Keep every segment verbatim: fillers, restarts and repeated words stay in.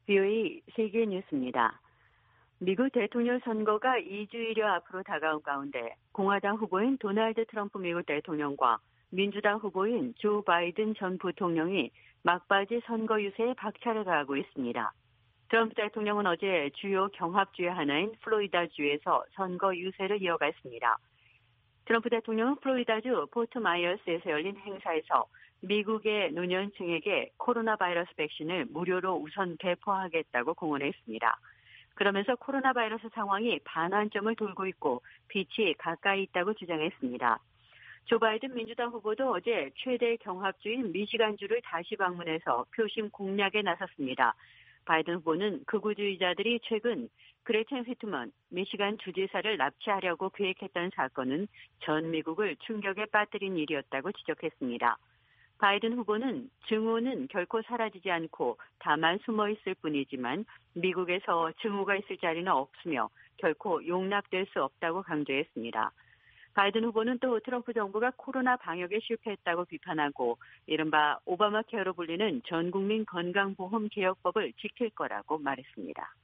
브이오에이 세계 뉴스입니다. 미국 대통령 선거가 이 주일여 앞으로 다가온 가운데 공화당 후보인 도널드 트럼프 미국 대통령과 민주당 후보인 조 바이든 전 부통령이 막바지 선거 유세에 박차를 가하고 있습니다. 트럼프 대통령은 어제 주요 경합주의 하나인 플로리다주에서 선거 유세를 이어갔습니다. 트럼프 대통령은 플로리다주 포트 마이어스에서 열린 행사에서 미국의 노년층에게 코로나 바이러스 백신을 무료로 우선 배포하겠다고 공언했습니다. 그러면서 코로나 바이러스 상황이 반환점을 돌고 있고 빛이 가까이 있다고 주장했습니다. 조 바이든 민주당 후보도 어제 최대 경합주인 미시간주를 다시 방문해서 표심 공략에 나섰습니다. 바이든 후보는 극우주의자들이 최근 그레첸 휘트먼 미시간 주지사를 납치하려고 계획했던 사건은 전 미국을 충격에 빠뜨린 일이었다고 지적했습니다. 바이든 후보는 증오는 결코 사라지지 않고 다만 숨어 있을 뿐이지만 미국에서 증오가 있을 자리는 없으며 결코 용납될 수 없다고 강조했습니다. 바이든 후보는 또 트럼프 정부가 코로나 방역에 실패했다고 비판하고 이른바 오바마 케어로 불리는 전국민 건강보험 개혁법을 지킬 거라고 말했습니다.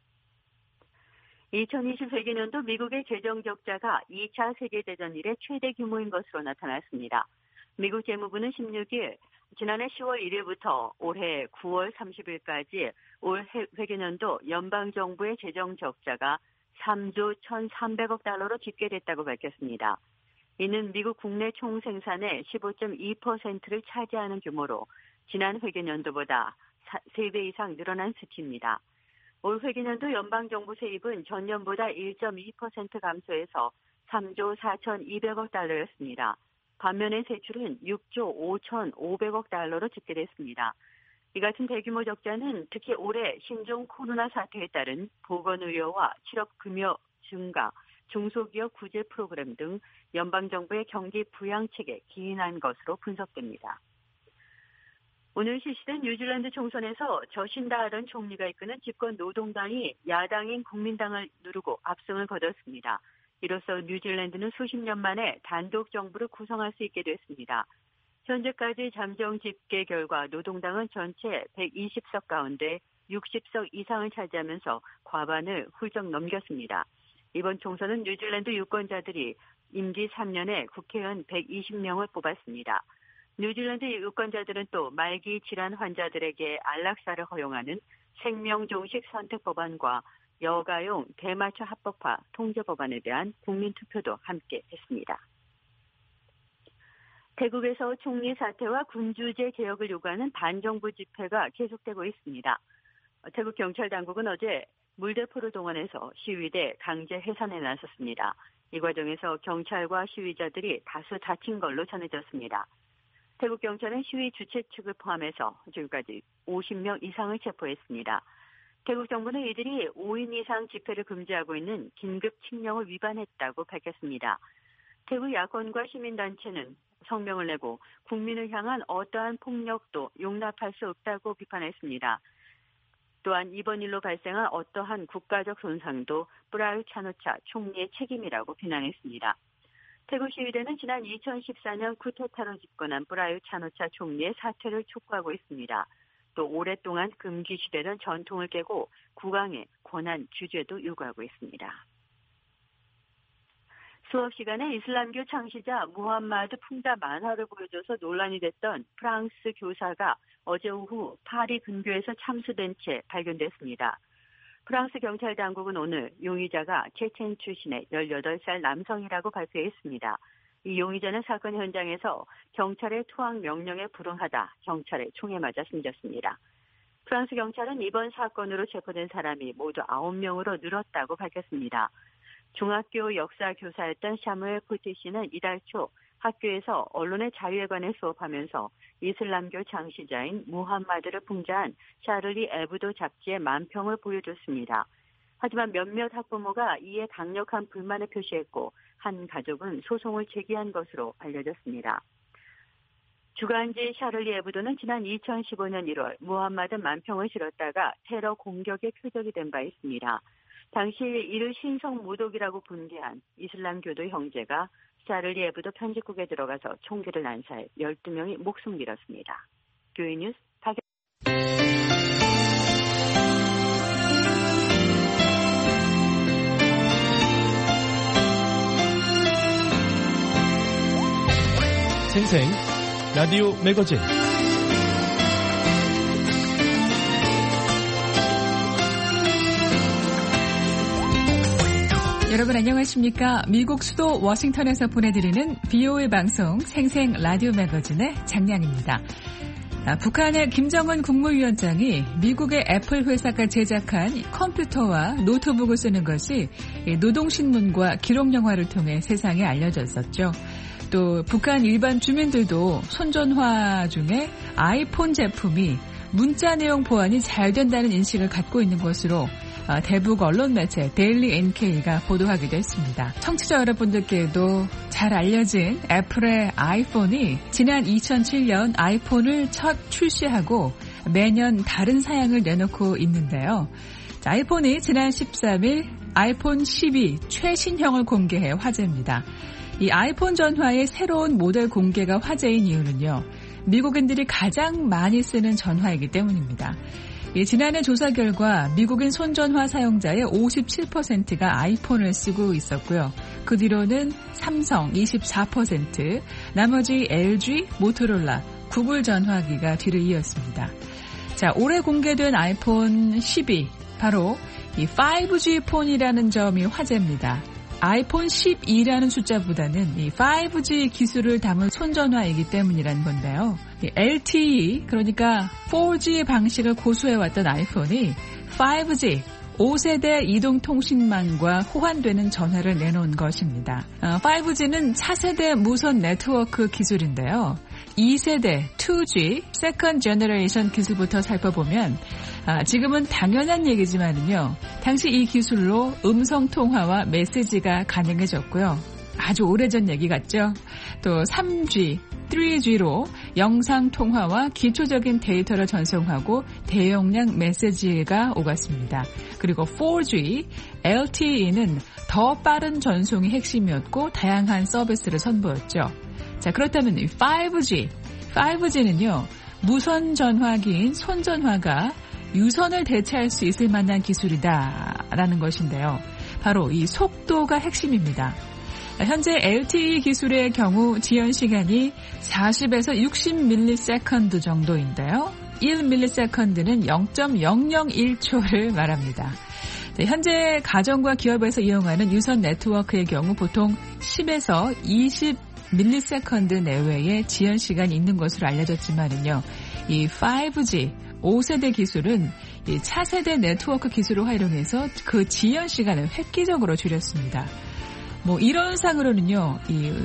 이천이십 회계년도 미국의 재정 적자가 이 차 세계대전 이래 최대 규모인 것으로 나타났습니다. 미국 재무부는 십육일 지난해 시월 일일부터 올해 구월 삼십일까지 올 회계년도 연방정부의 재정 적자가 삼조 천삼백억 달러로 집계됐다고 밝혔습니다. 이는 미국 국내 총생산의 십오 점 이 퍼센트를 차지하는 규모로 지난 회계년도보다 세 배 이상 늘어난 수치입니다. 올 회계년도 연방정부 세입은 전년보다 일 점 이 퍼센트 감소해서 삼조 사천이백억 달러였습니다. 반면에 세출은 육조 오천오백억 달러로 집계됐습니다. 이 같은 대규모 적자는 특히 올해 신종 코로나 사태에 따른 보건의료와 실업급여 증가, 중소기업 구제 프로그램 등 연방정부의 경기 부양책에 기인한 것으로 분석됩니다. 오늘 실시된 뉴질랜드 총선에서 저신다 아던 총리가 이끄는 집권 노동당이 야당인 국민당을 누르고 압승을 거뒀습니다. 이로써 뉴질랜드는 수십 년 만에 단독 정부를 구성할 수 있게 됐습니다. 현재까지 잠정 집계 결과 노동당은 전체 백이십 석 가운데 육십 석 이상을 차지하면서 과반을 훌쩍 넘겼습니다. 이번 총선은 뉴질랜드 유권자들이 임기 삼 년에 국회의원 백이십 명을 뽑았습니다. 뉴질랜드 유권자들은 또 말기 질환 환자들에게 안락사를 허용하는 생명종식 선택 법안과 여가용 대마초 합법화 통제 법안에 대한 국민투표도 함께 했습니다. 태국에서 총리 사퇴와 군주제 개혁을 요구하는 반정부 집회가 계속되고 있습니다. 태국 경찰 당국은 어제 물대포를 동원해서 시위대 강제 해산에 나섰습니다. 이 과정에서 경찰과 시위자들이 다수 다친 걸로 전해졌습니다. 태국 경찰은 시위 주최 측을 포함해서 지금까지 오십 명 이상을 체포했습니다. 태국 정부는 이들이 오 인 이상 집회를 금지하고 있는 긴급 칙령을 위반했다고 밝혔습니다. 태국 야권과 시민단체는 성명을 내고 국민을 향한 어떠한 폭력도 용납할 수 없다고 비판했습니다. 또한 이번 일로 발생한 어떠한 국가적 손상도 프라유 차노차 총리의 책임이라고 비난했습니다. 태국 시위대는 지난 이천십사 년 쿠데타로 집권한 프라유 차노차 총리의 사퇴를 촉구하고 있습니다. 또 오랫동안 금기시되던 전통을 깨고 국왕의 권한 규제도 요구하고 있습니다. 수업 시간에 이슬람교 창시자 무함마드 풍자 만화를 보여줘서 논란이 됐던 프랑스 교사가 어제 오후 파리 근교에서 참수된 채 발견됐습니다. 프랑스 경찰 당국은 오늘 용의자가 체첸 출신의 열여덟 살 남성이라고 발표했습니다. 이 용의자는 사건 현장에서 경찰의 투항 명령에 불응하다 경찰의 총에 맞아 숨졌습니다. 프랑스 경찰은 이번 사건으로 체포된 사람이 모두 아홉 명으로 늘었다고 밝혔습니다. 중학교 역사 교사였던 샤무엘 포티 씨는 이달 초 학교에서 언론의 자유에 관해 수업하면서 이슬람교 창시자인 무함마드를 풍자한 샤를리 에브도 잡지의 만평을 보여줬습니다. 하지만 몇몇 학부모가 이에 강력한 불만을 표시했고 한 가족은 소송을 제기한 것으로 알려졌습니다. 주간지 샤를리 에브도는 지난 이천십오 년 일월 무함마드 만평을 실었다가 테러 공격의 표적이 된 바 있습니다. 당시 이를 신성 모독이라고 분개한 이슬람교도 형제가 샤를리 에브도 편집국에 들어가서 총기를 난사해 열두 명이 목숨을 잃었습니다. 교회 뉴스 박연 생생 라디오 매거진. 여러분 안녕하십니까? 미국 수도 워싱턴에서 보내드리는 비오에이 방송 생생 라디오 매거진의 장량입니다. 아, 북한의 김정은 국무위원장이 미국의 애플 회사가 제작한 컴퓨터와 노트북을 쓰는 것이 노동신문과 기록영화를 통해 세상에 알려졌었죠. 또 북한 일반 주민들도 손전화 중에 아이폰 제품이 문자 내용 보안이 잘 된다는 인식을 갖고 있는 것으로 대북 언론 매체 데일리 엔케이가 보도하기도 했습니다. 청취자 여러분들께도 잘 알려진 애플의 아이폰이 지난 이천칠 년 아이폰을 첫 출시하고 매년 다른 사양을 내놓고 있는데요. 자, 아이폰이 지난 십삼 일 아이폰 십이 최신형을 공개해 화제입니다. 이 아이폰 전화의 새로운 모델 공개가 화제인 이유는요. 미국인들이 가장 많이 쓰는 전화이기 때문입니다. 예, 지난해 조사 결과 미국인 손전화 사용자의 오십칠 퍼센트가 아이폰을 쓰고 있었고요. 그 뒤로는 삼성 이십사 퍼센트, 나머지 엘지, 모토로라, 구글 전화기가 뒤를 이었습니다. 자, 올해 공개된 아이폰 십이, 바로 이 파이브지 폰이라는 점이 화제입니다. 아이폰 십이라는 숫자보다는 이 파이브지 기술을 담은 손전화이기 때문이라는 건데요. 엘티이, 그러니까 포지 방식을 고수해왔던 아이폰이 파이브지, 오 세대 이동통신망과 호환되는 전화를 내놓은 것입니다. 파이브지는 차세대 무선 네트워크 기술인데요. 이 세대 투 지, Second Generation 기술부터 살펴보면 아, 지금은 당연한 얘기지만은요. 당시 이 기술로 음성통화와 메시지가 가능해졌고요. 아주 오래전 얘기 같죠? 또 삼 지, 쓰리 지로 영상통화와 기초적인 데이터를 전송하고 대용량 메시지가 오갔습니다. 그리고 사 지, 엘티이는 더 빠른 전송이 핵심이었고 다양한 서비스를 선보였죠. 자, 그렇다면 오 지, 오 지는요. 무선 전화기인 손전화가 유선을 대체할 수 있을 만한 기술이다라는 것인데요. 바로 이 속도가 핵심입니다. 현재 엘티이 기술의 경우 지연 시간이 사십에서 육십 밀리세컨드 정도인데요. 일 밀리세컨드는 영 점 영영일 초를 말합니다. 현재 가정과 기업에서 이용하는 유선 네트워크의 경우 보통 십에서 이십 밀리세컨드 내외의 지연 시간이 있는 것으로 알려졌지만은요. 이 오 지, 오 세대 기술은 이 차세대 네트워크 기술을 활용해서 그 지연 시간을 획기적으로 줄였습니다. 뭐 이런 상으로는요, 이 일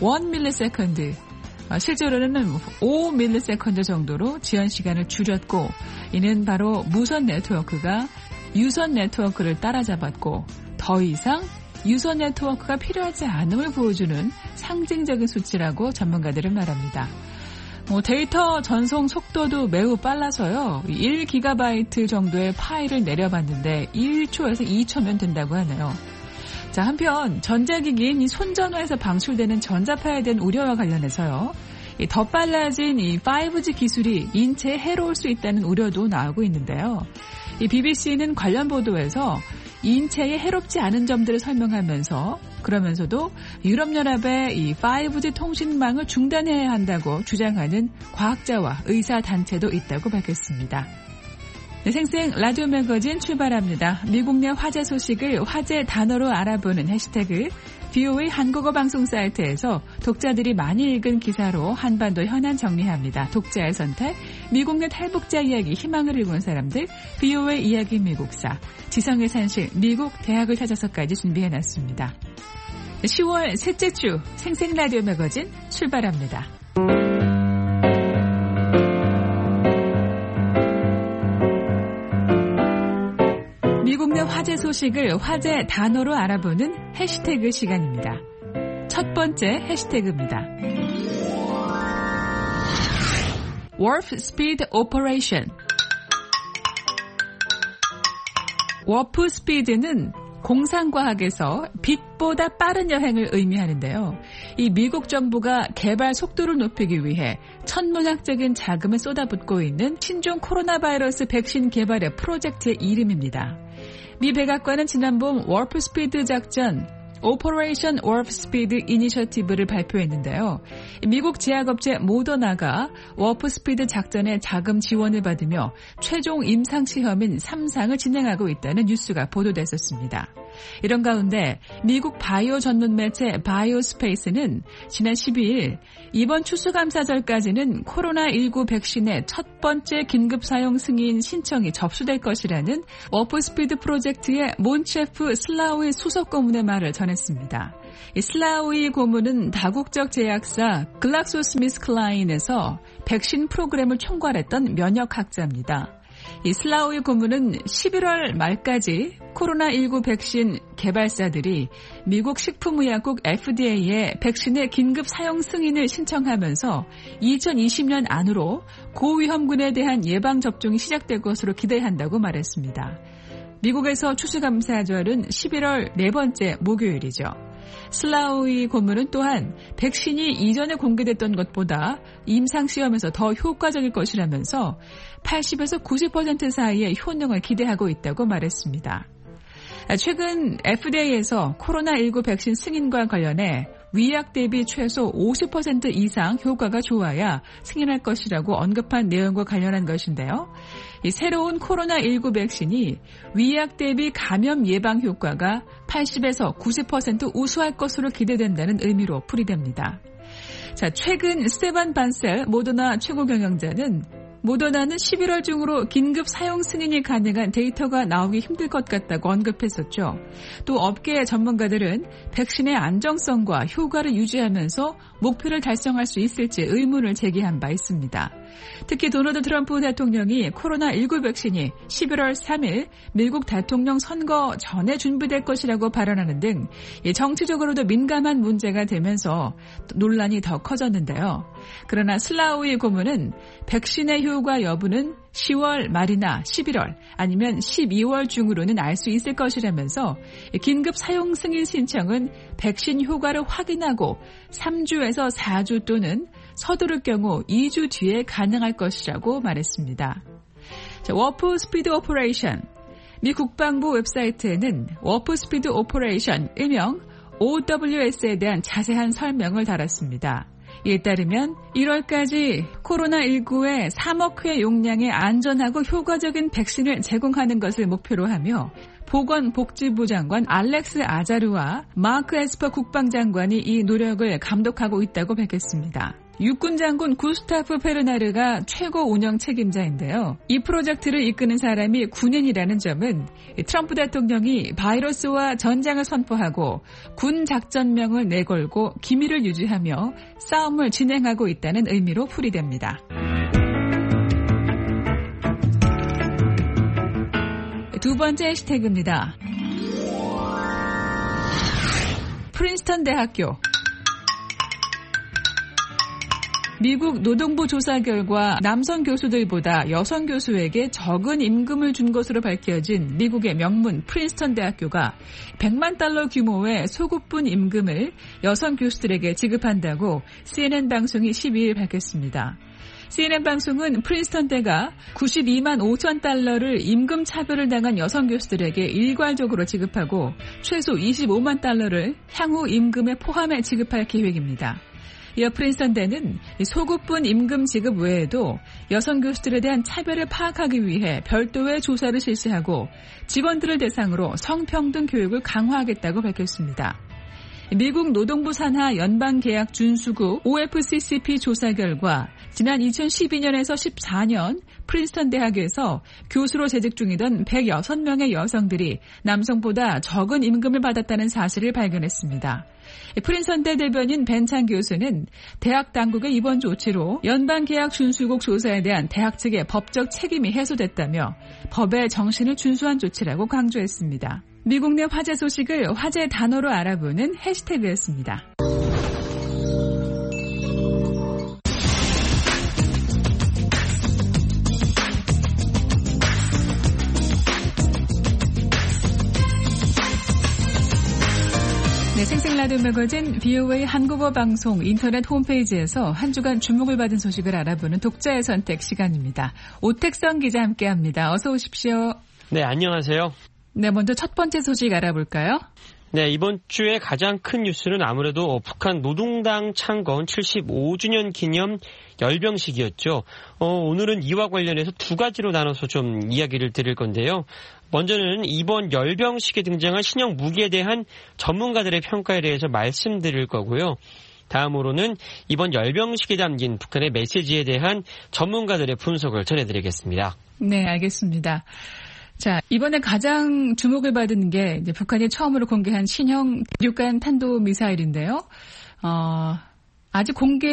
밀리세컨드, 실제로는 오 밀리세컨드 정도로 지연 시간을 줄였고, 이는 바로 무선 네트워크가 유선 네트워크를 따라잡았고, 더 이상 유선 네트워크가 필요하지 않음을 보여주는 상징적인 수치라고 전문가들은 말합니다. 뭐 데이터 전송 속도도 매우 빨라서요. 일 기가바이트 정도의 파일을 내려봤는데 일 초에서 이 초면 된다고 하네요. 자, 한편 전자기기인 이 손전화에서 방출되는 전자파에 대한 우려와 관련해서요. 이 더 빨라진 이 오 지 기술이 인체에 해로울 수 있다는 우려도 나오고 있는데요. 이 비비씨는 관련 보도에서 인체에 해롭지 않은 점들을 설명하면서 그러면서도 유럽연합의 이 오 지 통신망을 중단해야 한다고 주장하는 과학자와 의사단체도 있다고 밝혔습니다. 네, 생생 라디오 매거진 출발합니다. 미국 내 화제 소식을 화제 단어로 알아보는 해시태그 비오에이 한국어 방송 사이트에서 독자들이 많이 읽은 기사로 한반도 현안 정리합니다. 독자의 선택, 미국 내 탈북자 이야기 희망을 읽은 사람들, 비오에이 이야기 미국사, 지성의 산실, 미국 대학을 찾아서까지 준비해놨습니다. 시월 셋째 주 생생 라디오 매거진 출발합니다. 미국 내 화제 소식을 화제 단어로 알아보는 해시태그 시간입니다. 첫 번째 해시태그입니다. Warp Speed Operation. 워프 스피드는 공상과학에서 빛보다 빠른 여행을 의미하는데요. 이 미국 정부가 개발 속도를 높이기 위해 천문학적인 자금을 쏟아붓고 있는 신종 코로나 바이러스 백신 개발의 프로젝트의 이름입니다. 미 백악관은 지난봄 워프 스피드 작전 오퍼레이션 워프 스피드 이니셔티브를 발표했는데요. 미국 제약업체 모더나가 워프 스피드 작전의 자금 지원을 받으며 최종 임상시험인 삼 상을 진행하고 있다는 뉴스가 보도됐었습니다. 이런 가운데 미국 바이오 전문 매체 바이오스페이스는 지난 십이일 이번 추수감사절까지는 코로나십구 백신의 첫 번째 긴급 사용 승인 신청이 접수될 것이라는 워프스피드 프로젝트의 몬체프 슬라우이 수석 고문의 말을 전했습니다. 이 슬라우이 고문은 다국적 제약사 글락소스미스클라인에서 백신 프로그램을 총괄했던 면역학자입니다. 이 슬라우이 고문은 십일월 말까지 코로나십구 백신 개발사들이 미국 식품의약국 에프디에이에 백신의 긴급 사용 승인을 신청하면서 이천이십 년 안으로 고위험군에 대한 예방접종이 시작될 것으로 기대한다고 말했습니다. 미국에서 추수감사절은 십일월 네 번째 목요일이죠. 슬라우이 고문은 또한 백신이 이전에 공개됐던 것보다 임상시험에서 더 효과적일 것이라면서 팔십에서 구십 퍼센트 사이의 효능을 기대하고 있다고 말했습니다. 최근 에프디에이에서 코로나십구 백신 승인과 관련해 위약 대비 최소 오십 퍼센트 이상 효과가 좋아야 승인할 것이라고 언급한 내용과 관련한 것인데요. 이 새로운 코로나십구 백신이 위약 대비 감염 예방 효과가 팔십에서 구십 퍼센트 우수할 것으로 기대된다는 의미로 풀이됩니다. 자, 최근 스테반 반셀 모더나 최고 경영자는 모더나는 십일월 중으로 긴급 사용 승인이 가능한 데이터가 나오기 힘들 것 같다고 언급했었죠. 또 업계 전문가들은 백신의 안정성과 효과를 유지하면서 목표를 달성할 수 있을지 의문을 제기한 바 있습니다. 특히 도널드 트럼프 대통령이 코로나십구 백신이 십일월 삼일 미국 대통령 선거 전에 준비될 것이라고 발언하는 등 정치적으로도 민감한 문제가 되면서 논란이 더 커졌는데요. 그러나 슬라우이 고문은 백신의 효과 여부는 시월 말이나 십일월 아니면 십이월 중으로는 알 수 있을 것이라면서 긴급 사용 승인 신청은 백신 효과를 확인하고 삼 주에서 사 주 또는 서두를 경우 이 주 뒤에 가능할 것이라고 말했습니다. 자, 워프 스피드 오퍼레이션. 미 국방부 웹사이트에는 워프 스피드 오퍼레이션 일명 오더블유에스에 대한 자세한 설명을 달았습니다. 이에 따르면 일월까지 코로나십구에 삼억 회 용량의 안전하고 효과적인 백신을 제공하는 것을 목표로 하며 보건복지부 장관 알렉스 아자르와 마크 에스퍼 국방장관이 이 노력을 감독하고 있다고 밝혔습니다. 육군 장군 구스타프 페르나르가 최고 운영 책임자인데요. 이 프로젝트를 이끄는 사람이 군인이라는 점은 트럼프 대통령이 바이러스와 전장을 선포하고 군 작전명을 내걸고 기밀을 유지하며 싸움을 진행하고 있다는 의미로 풀이됩니다. 두 번째 해시태그입니다. 프린스턴 대학교. 미국 노동부 조사 결과 남성 교수들보다 여성 교수에게 적은 임금을 준 것으로 밝혀진 미국의 명문 프린스턴 대학교가 백만 달러 규모의 소급분 임금을 여성 교수들에게 지급한다고 씨엔엔 방송이 십이일 밝혔습니다. 씨엔엔 방송은 프린스턴대가 구십이만 오천 달러를 임금 차별을 당한 여성 교수들에게 일괄적으로 지급하고 최소 이십오만 달러를 향후 임금에 포함해 지급할 계획입니다. 이어 프린스턴대는 소급분 임금 지급 외에도 여성 교수들에 대한 차별을 파악하기 위해 별도의 조사를 실시하고 직원들을 대상으로 성평등 교육을 강화하겠다고 밝혔습니다. 미국 노동부 산하 연방계약 준수국 오에프씨씨피 조사 결과 지난 이천십이 년에서 십사 년 프린스턴 대학에서 교수로 재직 중이던 백육 명의 여성들이 남성보다 적은 임금을 받았다는 사실을 발견했습니다. 프린스턴대 대변인 벤찬 교수는 대학 당국의 이번 조치로 연방계약 준수국 조사에 대한 대학 측의 법적 책임이 해소됐다며 법의 정신을 준수한 조치라고 강조했습니다. 미국 내 화제 소식을 화제 단어로 알아보는 해시태그였습니다. 네, 생생라디오 매거진 브이오에이 한국어 방송 인터넷 홈페이지에서 한 주간 주목을 받은 소식을 알아보는 독자의 선택 시간입니다. 오택성 기자 함께합니다. 어서 오십시오. 네, 안녕하세요. 네, 먼저 첫 번째 소식 알아볼까요? 네, 이번 주에 가장 큰 뉴스는 아무래도 북한 노동당 창건 칠십오 주년 기념 열병식이었죠. 어, 오늘은 이와 관련해서 두 가지로 나눠서 좀 이야기를 드릴 건데요. 먼저는 이번 열병식에 등장한 신형 무기에 대한 전문가들의 평가에 대해서 말씀드릴 거고요. 다음으로는 이번 열병식에 담긴 북한의 메시지에 대한 전문가들의 분석을 전해드리겠습니다. 네, 알겠습니다. 자, 이번에 가장 주목을 받은 게 이제 북한이 처음으로 공개한 신형 대륙간 탄도미사일인데요. 어, 아직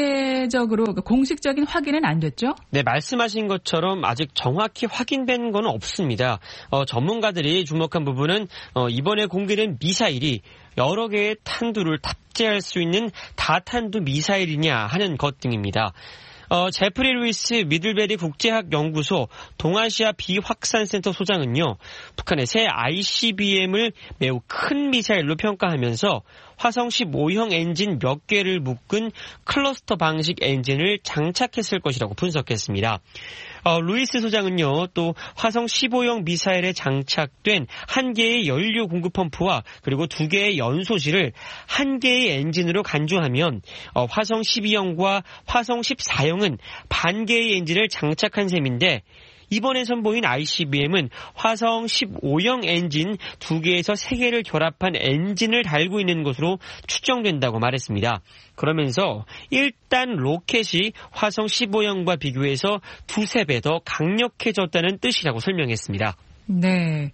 공개적으로 공식적인 확인은 안 됐죠? 네, 말씀하신 것처럼 아직 정확히 확인된 건 없습니다. 어, 전문가들이 주목한 부분은 어, 이번에 공개된 미사일이 여러 개의 탄두를 탑재할 수 있는 다탄두 미사일이냐 하는 것 등입니다. 어, 제프리 루이스 미들베리 국제학연구소 동아시아 비확산센터 소장은요, 북한의 새 아이씨비엠을 매우 큰 미사일로 평가하면서 화성 십오형 엔진 몇 개를 묶은 클러스터 방식 엔진을 장착했을 것이라고 분석했습니다. 어, 루이스 소장은요, 또 화성 십오형 미사일에 장착된 한 개의 연료 공급 펌프와 그리고 두 개의 연소실을 한 개의 엔진으로 간주하면 어, 화성 십이형과 화성 십사형은 반 개의 엔진을 장착한 셈인데, 이번에 선보인 아이씨비엠은 화성 십오형 엔진 두 개에서 세 개를 결합한 엔진을 달고 있는 것으로 추정된다고 말했습니다. 그러면서 일단 로켓이 화성 십오형과 비교해서 두세 배 더 강력해졌다는 뜻이라고 설명했습니다. 네.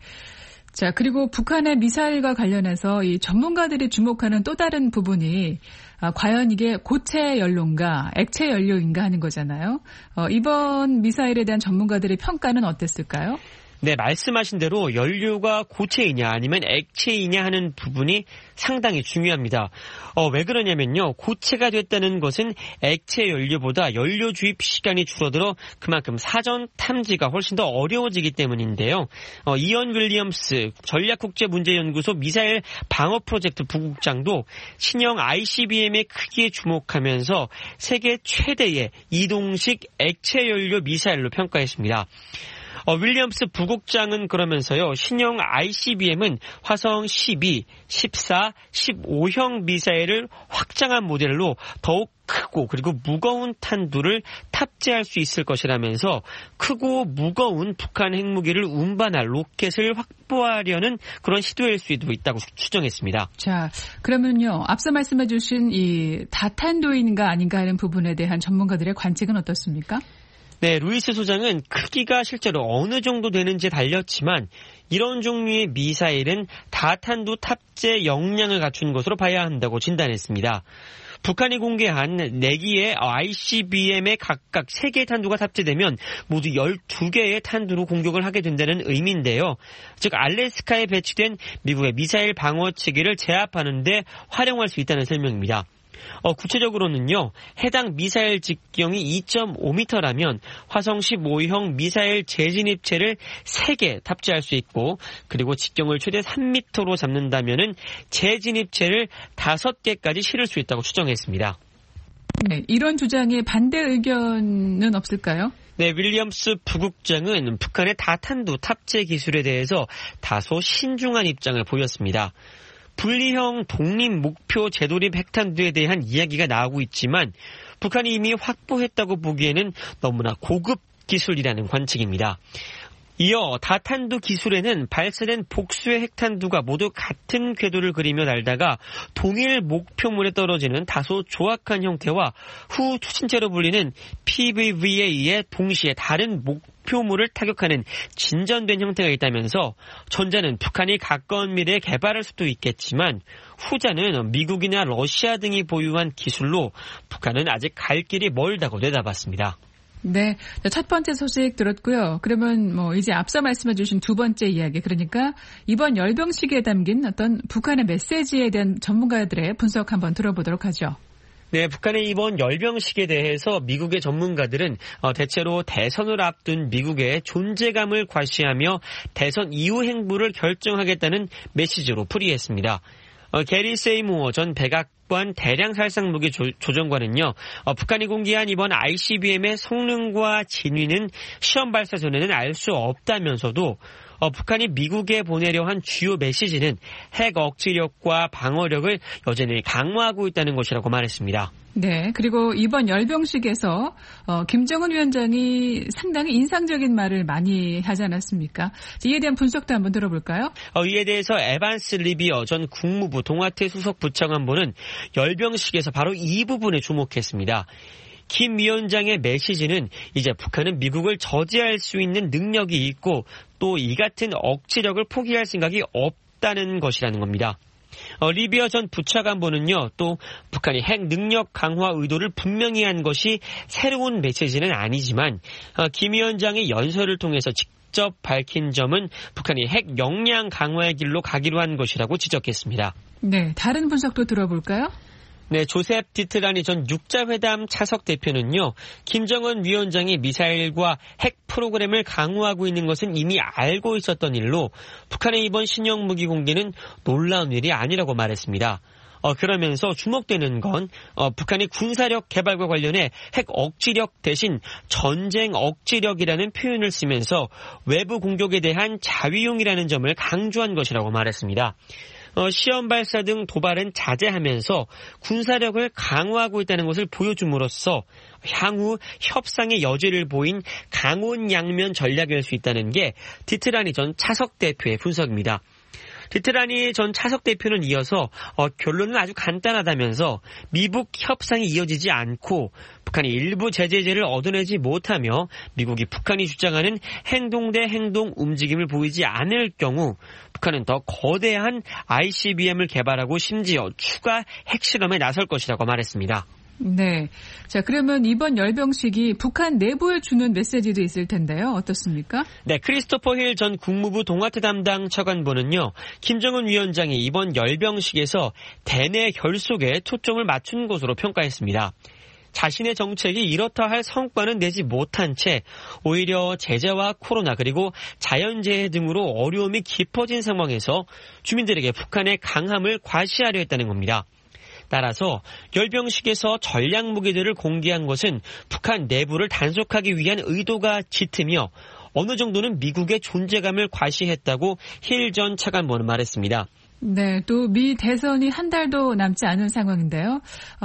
자, 그리고 북한의 미사일과 관련해서 이 전문가들이 주목하는 또 다른 부분이 아, 과연 이게 고체 연료인가 액체 연료인가 하는 거잖아요. 어, 이번 미사일에 대한 전문가들의 평가는 어땠을까요? 네, 말씀하신 대로 연료가 고체이냐 아니면 액체이냐 하는 부분이 상당히 중요합니다. 어, 왜 그러냐면요. 고체가 됐다는 것은 액체 연료보다 연료 주입 시간이 줄어들어 그만큼 사전 탐지가 훨씬 더 어려워지기 때문인데요. 어, 이언 윌리엄스 전략국제문제연구소 미사일 방어 프로젝트 부국장도 신형 아이씨비엠의 크기에 주목하면서 세계 최대의 이동식 액체 연료 미사일로 평가했습니다. 어, 윌리엄스 부국장은 그러면서요, 신형 아이씨비엠은 화성 십이, 십사, 십오형 미사일을 확장한 모델로 더욱 크고 그리고 무거운 탄두를 탑재할 수 있을 것이라면서 크고 무거운 북한 핵무기를 운반할 로켓을 확보하려는 그런 시도일 수도 있다고 추정했습니다. 자, 그러면요, 앞서 말씀해 주신 이 다탄두인가 아닌가 하는 부분에 대한 전문가들의 관측은 어떻습니까? 네, 루이스 소장은 크기가 실제로 어느 정도 되는지 달렸지만 이런 종류의 미사일은 다탄두 탑재 역량을 갖춘 것으로 봐야 한다고 진단했습니다. 북한이 공개한 네 기의 아이씨비엠에 각각 세 개의 탄두가 탑재되면 모두 열두 개의 탄두로 공격을 하게 된다는 의미인데요. 즉 알래스카에 배치된 미국의 미사일 방어 체계를 제압하는 데 활용할 수 있다는 설명입니다. 어, 구체적으로는요, 해당 미사일 직경이 이 점 오 미터라면 화성 십오형 미사일 재진입체를 세 개 탑재할 수 있고, 그리고 직경을 최대 삼 미터로 잡는다면은 재진입체를 다섯 개까지 실을 수 있다고 추정했습니다. 네, 이런 주장에 반대 의견은 없을까요? 네, 윌리엄스 부국장은 북한의 다탄두 탑재 기술에 대해서 다소 신중한 입장을 보였습니다. 분리형 독립 목표 재도립 핵탄두에 대한 이야기가 나오고 있지만 북한이 이미 확보했다고 보기에는 너무나 고급 기술이라는 관측입니다. 이어 다탄두 기술에는 발사된 복수의 핵탄두가 모두 같은 궤도를 그리며 날다가 동일 목표물에 떨어지는 다소 조악한 형태와 후 투신체로 불리는 피브이브이에 의해 동시에 다른 목표물을 타격하는 진전된 형태가 있다면서 전자는 북한이 가까운 미래에 개발할 수도 있겠지만 후자는 미국이나 러시아 등이 보유한 기술로 북한은 아직 갈 길이 멀다고 내다봤습니다. 네, 첫 번째 소식 들었고요. 그러면 뭐 이제 앞서 말씀해 주신 두 번째 이야기, 그러니까 이번 열병식에 담긴 어떤 북한의 메시지에 대한 전문가들의 분석 한번 들어보도록 하죠. 네, 북한의 이번 열병식에 대해서 미국의 전문가들은 대체로 대선을 앞둔 미국의 존재감을 과시하며 대선 이후 행보를 결정하겠다는 메시지로 풀이했습니다. 어, 게리 세이무어 전 백악 확보한 대량 살상 무기 조, 조정관은요, 어, 북한이 공개한 이번 아이씨비엠의 성능과 진위는 시험 발사 전에는 알 수 없다면서도 어, 북한이 미국에 보내려 한 주요 메시지는 핵 억지력과 방어력을 여전히 강화하고 있다는 것이라고 말했습니다. 네, 그리고 이번 열병식에서 어, 김정은 위원장이 상당히 인상적인 말을 많이 하지 않았습니까? 이에 대한 분석도 한번 들어볼까요? 어, 이에 대해서 에반스 리비어 전 국무부 동아태 수석 부장관보는 열병식에서 바로 이 부분에 주목했습니다. 김 위원장의 메시지는 이제 북한은 미국을 저지할 수 있는 능력이 있고 또 이 같은 억지력을 포기할 생각이 없다는 것이라는 겁니다. 어, 리비어 전 부차관보는요, 또 북한이 핵 능력 강화 의도를 분명히 한 것이 새로운 메시지는 아니지만 어, 김 위원장의 연설을 통해서 직접 밝힌 점은 북한이 핵 역량 강화의 길로 가기로 한 것이라고 지적했습니다. 네, 다른 분석도 들어볼까요? 네, 조셉 디트라니 전 육자회담 차석 대표는요, 김정은 위원장이 미사일과 핵 프로그램을 강화하고 있는 것은 이미 알고 있었던 일로 북한의 이번 신형 무기 공개는 놀라운 일이 아니라고 말했습니다. 어, 그러면서 주목되는 건 어, 북한이 군사력 개발과 관련해 핵 억지력 대신 전쟁 억지력이라는 표현을 쓰면서 외부 공격에 대한 자위용이라는 점을 강조한 것이라고 말했습니다. 어, 시험 발사 등 도발은 자제하면서 군사력을 강화하고 있다는 것을 보여줌으로써 향후 협상의 여지를 보인 강혼양면 전략일 수 있다는 게 디트라니 전 차석 대표의 분석입니다. 디트라니 전 차석 대표는 이어서 어, 결론은 아주 간단하다면서 미북 협상이 이어지지 않고 북한이 일부 제재제를 얻어내지 못하며 미국이 북한이 주장하는 행동 대 행동 움직임을 보이지 않을 경우 북한은 더 거대한 아이씨비엠을 개발하고 심지어 추가 핵실험에 나설 것이라고 말했습니다. 네. 자, 그러면 이번 열병식이 북한 내부에 주는 메시지도 있을 텐데요. 어떻습니까? 네, 크리스토퍼 힐 전 국무부 동아태 담당 차관보는요, 김정은 위원장이 이번 열병식에서 대내 결속에 초점을 맞춘 것으로 평가했습니다. 자신의 정책이 이렇다 할 성과는 내지 못한 채 오히려 제재와 코로나 그리고 자연재해 등으로 어려움이 깊어진 상황에서 주민들에게 북한의 강함을 과시하려 했다는 겁니다. 따라서 열병식에서 전략 무기들을 공개한 것은 북한 내부를 단속하기 위한 의도가 짙으며 어느 정도는 미국의 존재감을 과시했다고 힐 전 차관보는 말했습니다. 네, 또 미 대선이 한 달도 남지 않은 상황인데요.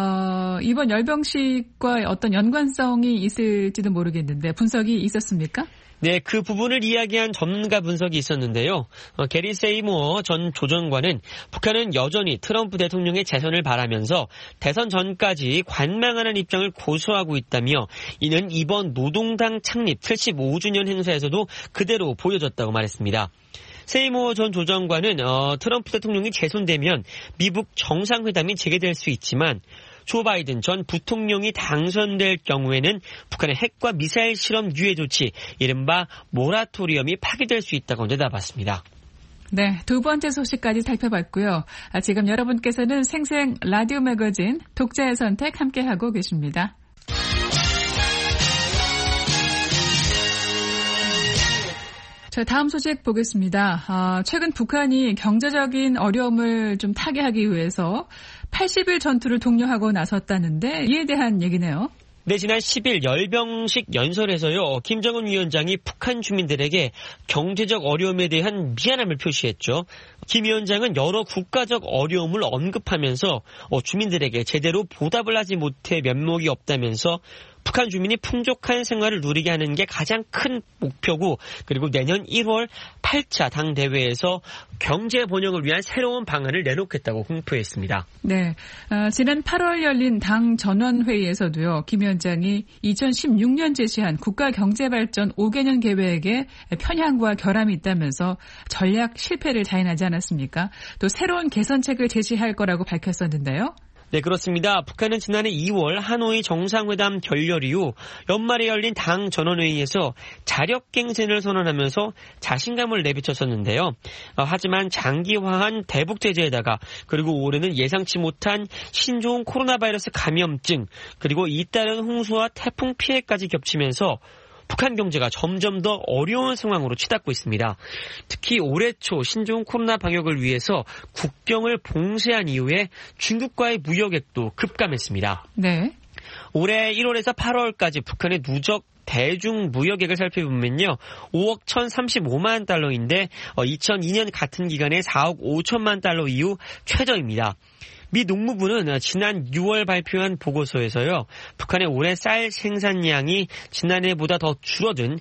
어, 이번 열병식과 어떤 연관성이 있을지도 모르겠는데 분석이 있었습니까? 네, 그 부분을 이야기한 전문가 분석이 있었는데요. 어, 게리 세이모어 전 조정관은 북한은 여전히 트럼프 대통령의 재선을 바라면서 대선 전까지 관망하는 입장을 고수하고 있다며 이는 이번 노동당 창립 칠십오 주년 행사에서도 그대로 보여졌다고 말했습니다. 세이모어 전 조정관은 어, 트럼프 대통령이 재선되면 미북 정상회담이 재개될 수 있지만 조 바이든 전 부통령이 당선될 경우에는 북한의 핵과 미사일 실험 유예 조치, 이른바 모라토리엄이 파기될 수 있다고 내다봤습니다. 네, 두 번째 소식까지 살펴봤고요. 아, 지금 여러분께서는 생생 라디오 매거진 독자의 선택 함께하고 계십니다. 자, 다음 소식 보겠습니다. 아, 최근 북한이 경제적인 어려움을 좀 타개하기 위해서 팔십 일 전투를 독려하고 나섰다는데 이에 대한 얘기네요. 네, 지난 십 일 열병식 연설에서요, 김정은 위원장이 북한 주민들에게 경제적 어려움에 대한 미안함을 표시했죠. 김 위원장은 여러 국가적 어려움을 언급하면서 주민들에게 제대로 보답을 하지 못해 면목이 없다면서 북한 주민이 풍족한 생활을 누리게 하는 게 가장 큰 목표고, 그리고 내년 일월 팔 차 당 대회에서 경제 번영을 위한 새로운 방안을 내놓겠다고 공표했습니다. 네, 어, 지난 팔월 열린 당 전원회의에서도요, 김 위원장이 이천십육 년 제시한 국가경제발전 오 개년 계획에 편향과 결함이 있다면서 전략 실패를 자인하지 않았습니까? 또 새로운 개선책을 제시할 거라고 밝혔었는데요. 네, 그렇습니다. 북한은 지난해 이월 하노이 정상회담 결렬 이후 연말에 열린 당 전원회의에서 자력갱생을 선언하면서 자신감을 내비쳤었는데요. 어, 하지만 장기화한 대북 제재에다가 그리고 올해는 예상치 못한 신종 코로나 바이러스 감염증 그리고 잇따른 홍수와 태풍 피해까지 겹치면서 북한 경제가 점점 더 어려운 상황으로 치닫고 있습니다. 특히 올해 초 신종 코로나 방역을 위해서 국경을 봉쇄한 이후에 중국과의 무역액도 급감했습니다. 네. 올해 일월에서 팔월까지 북한의 누적 대중 무역액을 살펴보면요. 오억 천삼십오만 달러인데 이천이 년 같은 기간에 사억 오천만 달러 이후 최저입니다. 미 농무부는 지난 유월 발표한 보고서에서요. 북한의 올해 쌀 생산량이 지난해보다 더 줄어든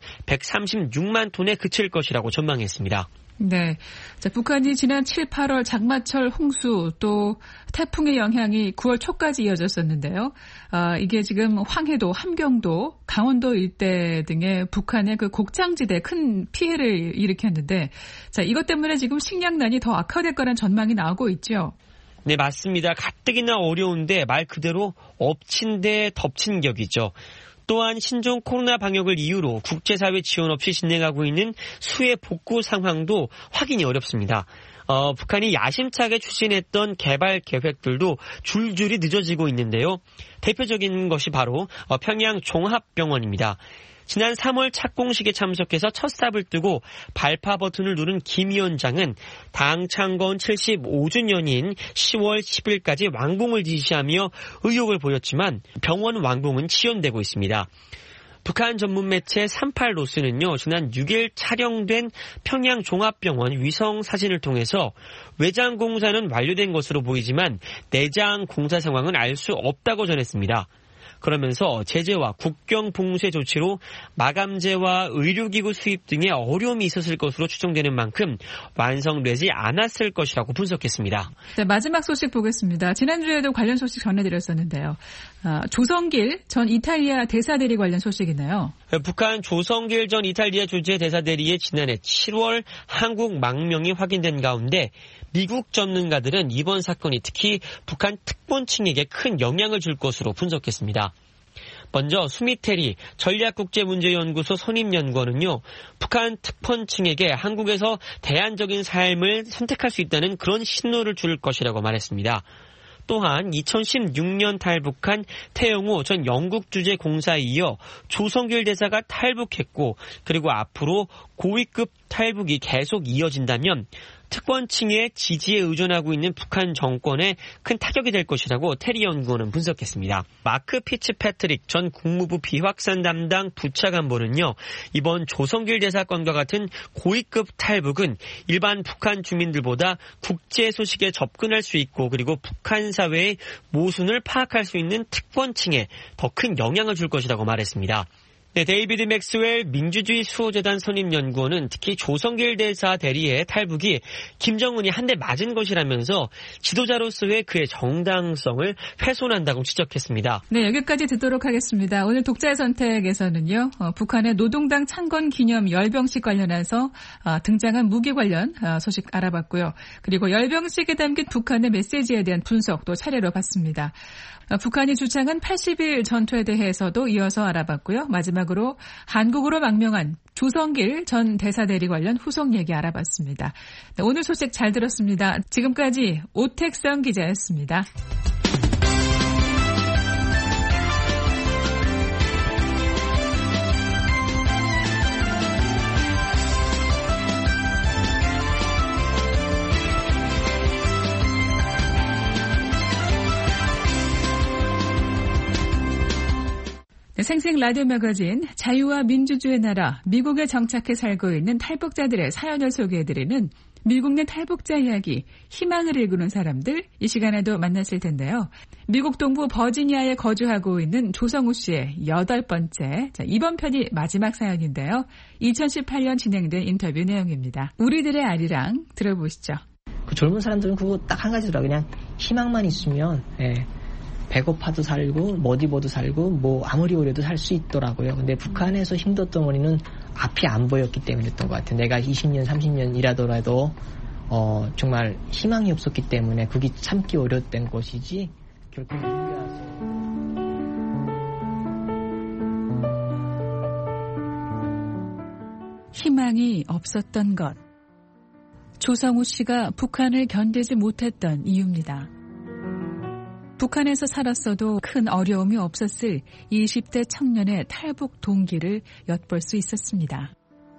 백삼십육만 톤에 그칠 것이라고 전망했습니다. 네. 자, 북한이 지난 칠, 팔월 장마철 홍수 또 태풍의 영향이 구월 초까지 이어졌었는데요. 아, 이게 지금 황해도, 함경도, 강원도 일대 등의 북한의 그 곡창지대에 큰 피해를 일으켰는데, 자, 이것 때문에 지금 식량난이 더 악화될 거란 전망이 나오고 있죠. 네, 맞습니다. 가뜩이나 어려운데 말 그대로 엎친 데 덮친 격이죠. 또한 신종 코로나 방역을 이유로 국제사회 지원 없이 진행하고 있는 수해 복구 상황도 확인이 어렵습니다. 어, 북한이 야심차게 추진했던 개발 계획들도 줄줄이 늦어지고 있는데요. 대표적인 것이 바로 어, 평양 종합병원입니다. 지난 삼월 착공식에 참석해서 첫 삽을 뜨고 발파 버튼을 누른 김 위원장은 당 창건 칠십오 주년인 시월 십일까지 완공을 지시하며 의욕을 보였지만 병원 완공은 지연되고 있습니다. 북한 전문 매체 삼십팔 로스는요, 지난 육 일 촬영된 평양 종합병원 위성 사진을 통해서 외장 공사는 완료된 것으로 보이지만 내장 공사 상황은 알 수 없다고 전했습니다. 그러면서 제재와 국경 봉쇄 조치로 마감재와 의료기구 수입 등의 어려움이 있었을 것으로 추정되는 만큼 완성되지 않았을 것이라고 분석했습니다. 네, 마지막 소식 보겠습니다. 지난주에도 관련 소식 전해드렸었는데요. 아, 조성길 전 이탈리아 대사대리 관련 소식이네요. 북한 조성길 전 이탈리아 주재 대사대리의 지난해 칠월 한국 망명이 확인된 가운데 미국 전문가들은 이번 사건이 특히 북한 특권층에게 큰 영향을 줄 것으로 분석했습니다. 먼저 수미테리 전략국제문제연구소 선임연구원은요, 북한 특권층에게 한국에서 대안적인 삶을 선택할 수 있다는 그런 신호를 줄 것이라고 말했습니다. 또한 이천십육 년 탈북한 태영호 전 영국 주재 공사에 이어 조성길 대사가 탈북했고, 그리고 앞으로 고위급 탈북이 계속 이어진다면 특권층의 지지에 의존하고 있는 북한 정권에 큰 타격이 될 것이라고 테리 연구원은 분석했습니다. 마크 피츠패트릭 전 국무부 비확산 담당 부차관보는요, 이번 조성길 대사 건과 같은 고위급 탈북은 일반 북한 주민들보다 국제 소식에 접근할 수 있고, 그리고 북한 사회의 모순을 파악할 수 있는 특권층에 더 큰 영향을 줄 것이라고 말했습니다. 네, 데이비드 맥스웰 민주주의 수호재단 선임연구원은 특히 조성길 대사 대리의 탈북이 김정은이 한 대 맞은 것이라면서 지도자로서의 그의 정당성을 훼손한다고 지적했습니다. 네, 여기까지 듣도록 하겠습니다. 오늘 독자의 선택에서는요, 어, 북한의 노동당 창건 기념 열병식 관련해서 어, 등장한 무기 관련 어, 소식 알아봤고요. 그리고 열병식에 담긴 북한의 메시지에 대한 분석도 차례로 봤습니다. 어, 북한이 주창한 팔십 일 전투에 대해서도 이어서 알아봤고요. 마지막으로 한국으로 망명한 조성길 전 대사대리 관련 후속 얘기 알아봤습니다. 네, 오늘 소식 잘 들었습니다. 지금까지 오택성 기자였습니다. 생생 라디오 매거진 자유와 민주주의 나라 미국에 정착해 살고 있는 탈북자들의 사연을 소개해드리는 미국 내 탈북자 이야기, 희망을 일구는 사람들, 이 시간에도 만나실 텐데요. 미국 동부 버지니아에 거주하고 있는 조성우 씨의 여덟 번째, 자, 이번 편이 마지막 사연인데요. 이천십팔 년 진행된 인터뷰 내용입니다. 우리들의 아리랑 들어보시죠. 그 젊은 사람들은 그거 딱 한 가지더라고요. 그냥 희망만 있으면, 예. 배고파도 살고 못 입어도 살고 뭐 아무리 어려도 살 수 있더라고요. 근데 북한에서 힘들었던 원인은 앞이 안 보였기 때문이었던 것 같아요. 내가 이십 년, 삼십 년 일하더라도 어, 정말 희망이 없었기 때문에 그게 참기 어려웠던 것이지 결국 인류와서 희망이 없었던 것. 조성우 씨가 북한을 견디지 못했던 이유입니다. 북한에서 살았어도 큰 어려움이 없었을 이십 대 청년의 탈북 동기를 엿볼 수 있었습니다.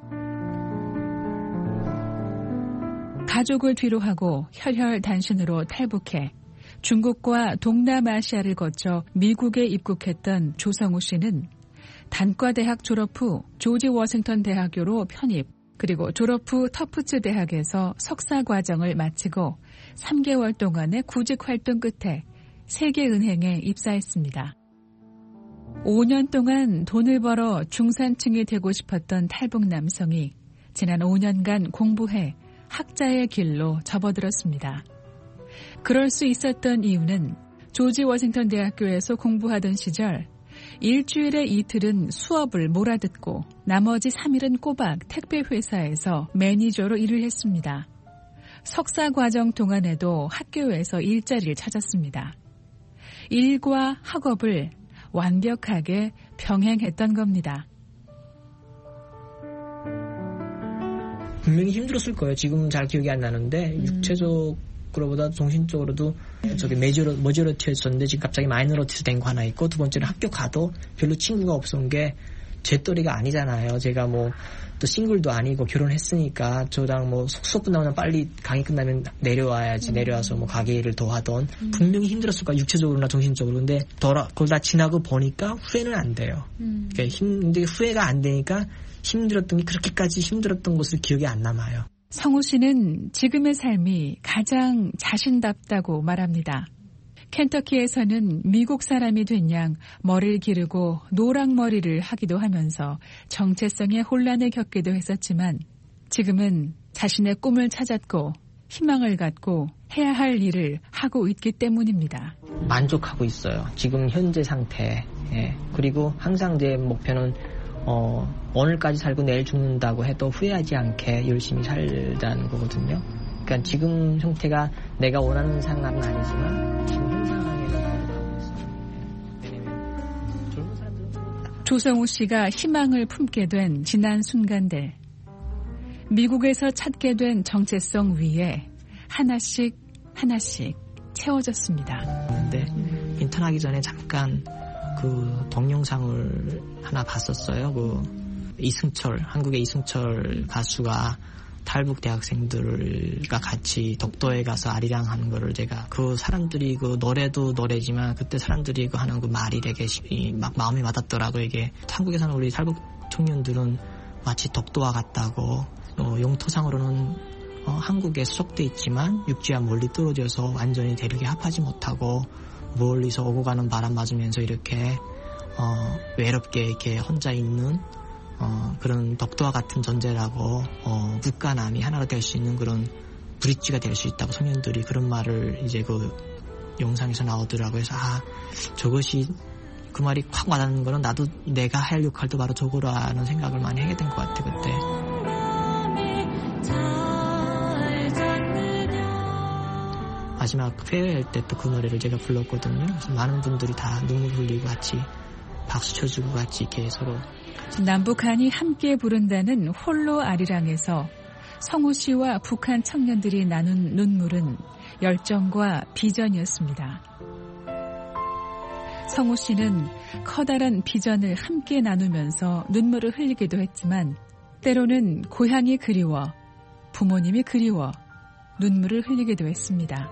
가족을 뒤로하고 혈혈단신으로 탈북해 중국과 동남아시아를 거쳐 미국에 입국했던 조성우 씨는 단과대학 졸업 후 조지 워싱턴 대학교로 편입, 그리고 졸업 후 터프츠 대학에서 석사 과정을 마치고 삼 개월 동안의 구직 활동 끝에 세계은행에 입사했습니다. 오 년 동안 돈을 벌어 중산층이 되고 싶었던 탈북 남성이 지난 오 년간 공부해 학자의 길로 접어들었습니다. 그럴 수 있었던 이유는 조지 워싱턴 대학교에서 공부하던 시절 일주일에 이틀은 수업을 몰아듣고 나머지 삼 일은 꼬박 택배 회사에서 매니저로 일을 했습니다. 석사 과정 동안에도 학교에서 일자리를 찾았습니다. 일과 학업을 완벽하게 병행했던 겁니다. 분명히 힘들었을 거예요. 지금은 잘 기억이 안 나는데 음. 육체적으로보다 정신적으로도 저기 메저러, 머저러티였었는데 지금 갑자기 마이너러티로 된 거 하나 있고, 두 번째는 학교 가도 별로 친구가 없었던 게 제 또래가 아니잖아요. 제가 뭐 또 싱글도 아니고 결혼했으니까 저랑 뭐 수업 끝나면 빨리 강의 끝나면 내려와야지 음. 내려와서 뭐 가게 일을 더 하던 음. 분명히 힘들었을 거야. 육체적으로나 정신적으로. 근데 덜 그걸 다 지나고 보니까 후회는 안 돼요. 음. 그러니까 힘, 근데 후회가 안 되니까 힘들었던 게 그렇게까지 힘들었던 것을 기억이 안 남아요. 성우 씨는 지금의 삶이 가장 자신답다고 말합니다. 켄터키에서는 미국 사람이 된 양 머리를 기르고 노랑머리를 하기도 하면서 정체성의 혼란을 겪기도 했었지만 지금은 자신의 꿈을 찾았고 희망을 갖고 해야 할 일을 하고 있기 때문입니다. 만족하고 있어요. 지금 현재 상태. 예. 그리고 항상 제 목표는 어, 오늘까지 살고 내일 죽는다고 해도 후회하지 않게 열심히 살자는 거거든요. 그러니까 지금 형태가 내가 원하는 상황은 아니지만 지금 현 상황에는 만족하고 있어요. 왜냐면 젊은 사람들은 조성우 씨가 희망을 품게 된 지난 순간들. 미국에서 찾게 된 정체성 위에 하나씩 하나씩 채워졌습니다. 근데 인턴하기 전에 잠깐 그 동영상을 하나 봤었어요. 그 이승철, 한국의 이승철 가수가 탈북 대학생들과 같이 독도에 가서 아리랑하는 거를 제가 그 사람들이 그 노래도 노래지만 그때 사람들이 그 하는 그 말이 되게 막 마음이 와닿더라고요. 이게 한국에 사는 우리 탈북 청년들은 마치 독도와 같다고 어, 용토상으로는 어, 한국에 수속돼 있지만 육지와 멀리 떨어져서 완전히 대륙에 합하지 못하고 멀리서 오고 가는 바람 맞으면서 이렇게 어, 외롭게 이렇게 혼자 있는 어, 그런 독도와 같은 존재라고 어, 북과 남이 하나가 될 수 있는 그런 브릿지가 될 수 있다고 소년들이 그런 말을 이제 그 영상에서 나오더라고요. 그래서 아 저것이 그 말이 확 와닿는 거는 나도 내가 할 역할도 바로 저거라는 생각을 많이 하게 된 것 같아 그때. 마지막 회의할 때 또 그 노래를 제가 불렀거든요. 그래서 많은 분들이 다 눈물 흘리고 같이 박수 쳐주고 같이 이렇게 서로. 남북한이 함께 부른다는 홀로 아리랑에서 성우 씨와 북한 청년들이 나눈 눈물은 열정과 비전이었습니다. 성우 씨는 커다란 비전을 함께 나누면서 눈물을 흘리기도 했지만 때로는 고향이 그리워, 부모님이 그리워 눈물을 흘리기도 했습니다.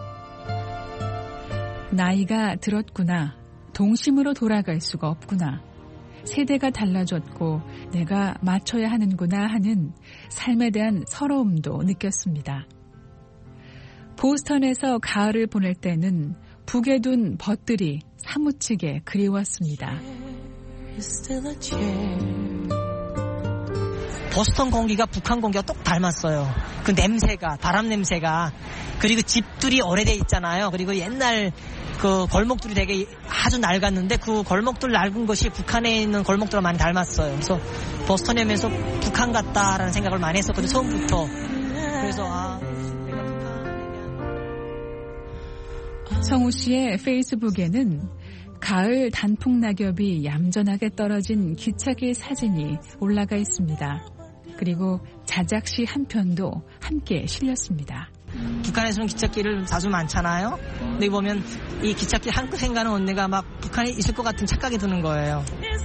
나이가 들었구나. 동심으로 돌아갈 수가 없구나. 세대가 달라졌고 내가 맞춰야 하는구나 하는 삶에 대한 서러움도 느꼈습니다. 보스턴에서 가을을 보낼 때는 북에 둔 벗들이 사무치게 그리웠습니다. 보스턴 공기가 북한 공기가 똑 닮았어요. 그 냄새가, 바람 냄새가. 그리고 집들이 오래돼 있잖아요. 그리고 옛날 그 골목들이 되게 아주 낡았는데 그 골목들 낡은 것이 북한에 있는 골목들과 많이 닮았어요. 그래서 보스턴에 오면서 북한 같다라는 생각을 많이 했었거든요. 처음부터. 그래서 아, 내가 북한에 대한... 성우 씨의 페이스북에는 가을 단풍 낙엽이 얌전하게 떨어진 기차길 사진이 올라가 있습니다. 그리고 자작시 한 편도 함께 실렸습니다. 음. 북한에서는 기찻길을 다수 많잖아요. 근데 보면 이 기찻길 한 끗 행가는 언니가 막 북한에 있을 것 같은 착각이 드는 거예요.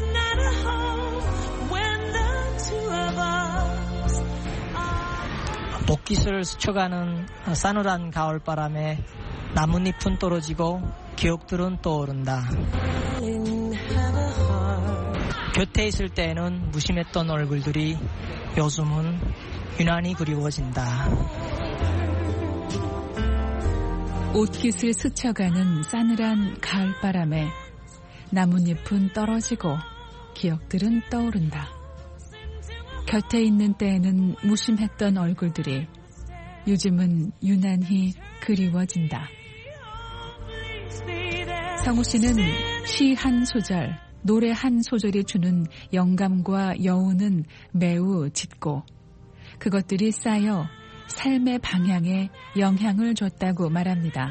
목깃을 스쳐가는 싸늘한 가을바람에 나뭇잎은 떨어지고 기억들은 떠오른다. 곁에 있을 때에는 무심했던 얼굴들이 요즘은 유난히 그리워진다. 옷깃을 스쳐가는 싸늘한 가을바람에 나뭇잎은 떨어지고 기억들은 떠오른다. 곁에 있는 때에는 무심했던 얼굴들이 요즘은 유난히 그리워진다. 성우 씨는 시 한 소절, 노래 한 소절이 주는 영감과 여운은 매우 짙고 그것들이 쌓여 삶의 방향에 영향을 줬다고 말합니다.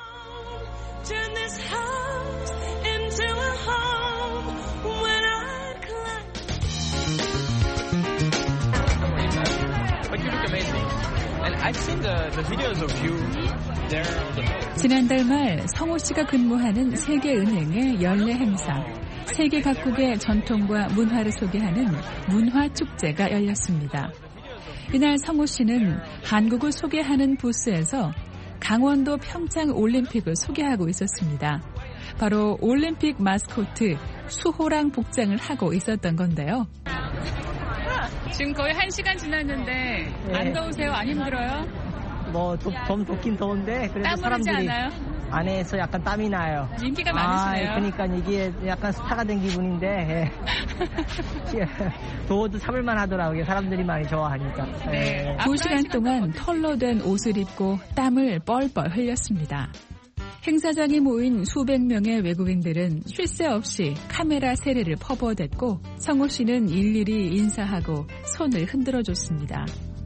지난달 말 성호 씨가 근무하는 세계은행의 연례 행사, 세계 각국의 전통과 문화를 소개하는 문화축제가 열렸습니다. 이날 성호 씨는 한국을 소개하는 부스에서 강원도 평창 올림픽을 소개하고 있었습니다. 바로 올림픽 마스코트 수호랑 복장을 하고 있었던 건데요. 지금 거의 한 시간 지났는데 네. 안 더우세요? 안 힘들어요? 뭐 좀 덥긴 더운데 그래도 사람들이 않아요? 안에서 약간 땀이 나요. 인기가 많으시네요. 아, 그러니까 이게 약간 스타가 된 기분인데 더워도 참을만 하더라고요. 사람들이 많이 좋아하니까. 네. 두 시간 동안 털로 된 옷을 입고 땀을 뻘뻘 흘렸습니다. 행사장에 모인 수백 명의 외국인들은 쉴 새 없이 카메라 세례를 퍼부어댔고 성호 씨는 일일이 인사하고 손을 흔들어줬습니다.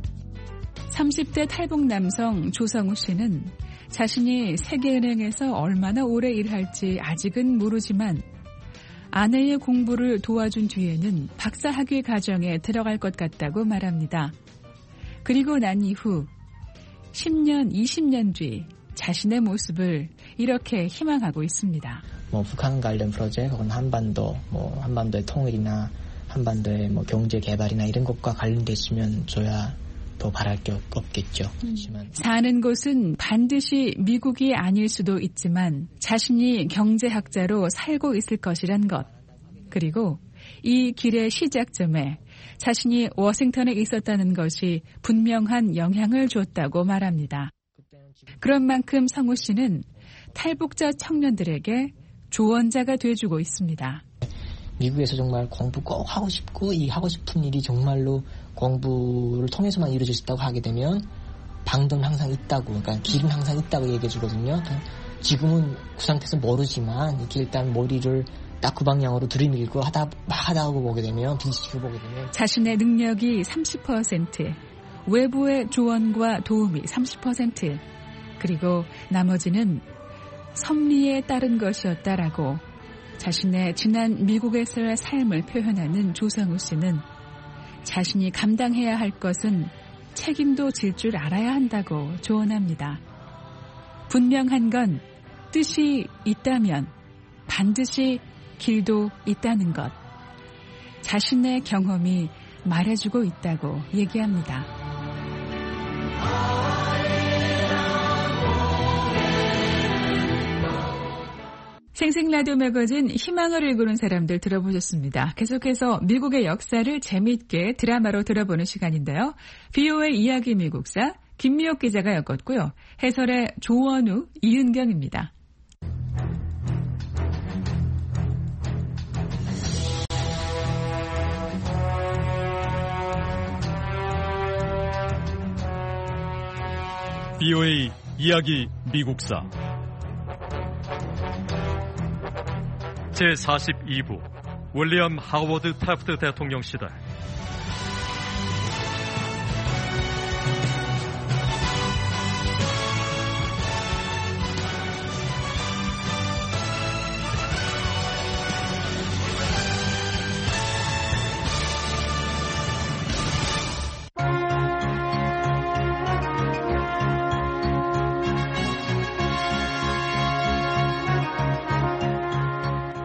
삼십 대 탈북 남성 조성우 씨는 자신이 세계은행에서 얼마나 오래 일할지 아직은 모르지만 아내의 공부를 도와준 뒤에는 박사학위 과정에 들어갈 것 같다고 말합니다. 그리고 난 이후 십 년, 이십 년 뒤 자신의 모습을 이렇게 희망하고 있습니다. 뭐 북한 관련 프로젝트 혹은 한반도, 뭐 한반도의 통일이나 한반도의 뭐 경제 개발이나 이런 것과 관련됐으면 줘야 더 바랄 게 없겠죠. 음. 사는 곳은 반드시 미국이 아닐 수도 있지만 자신이 경제학자로 살고 있을 것이란 것. 그리고 이 길의 시작점에 자신이 워싱턴에 있었다는 것이 분명한 영향을 줬다고 말합니다. 그런 만큼 성우 씨는 탈북자 청년들에게 조언자가 돼주고 있습니다. 미국에서 정말 공부 꼭 하고 싶고 이 하고 싶은 일이 정말로 공부를 통해서만 이루어질 수 있다고 하게 되면 방법은 항상 있다고, 그러니까 길은 항상 있다고 얘기해 주거든요. 지금은 그 상태에서 모르지만 이렇게 일단 머리를 딱 그 방향으로 들이밀고 하다 막 하다 하고 보게 되면 비시고 보게 되면 자신의 능력이 삼십 퍼센트, 외부의 조언과 도움이 삼십 퍼센트, 그리고 나머지는 섭리에 따른 것이었다라고 자신의 지난 미국에서의 삶을 표현하는 조성우 씨는 자신이 감당해야 할 것은 책임도 질 줄 알아야 한다고 조언합니다. 분명한 건 뜻이 있다면 반드시 길도 있다는 것. 자신의 경험이 말해주고 있다고 얘기합니다. 생생라디오 매거진 희망을 일구는 사람들 들어보셨습니다. 계속해서 미국의 역사를 재미있게 드라마로 들어보는 시간인데요. 비오의 이야기 미국사 김미옥 기자가 엮었고요. 해설의 조원우, 이은경입니다. 비오의 이야기 미국사 제사십이 부 윌리엄 하워드 태프트 대통령 시대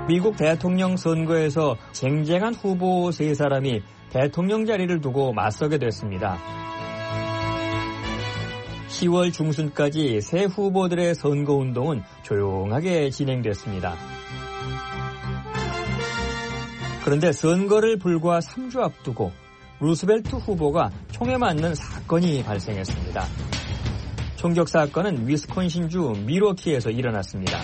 미국 대통령 선거에서 쟁쟁한 후보 세 사람이 대통령 자리를 두고 맞서게 됐습니다. 시월 중순까지 새 후보들의 선거운동은 조용하게 진행됐습니다. 그런데 선거를 불과 삼 주 앞두고 루스벨트 후보가 총에 맞는 사건이 발생했습니다. 총격 사건은 위스콘신주 밀워키에서 일어났습니다.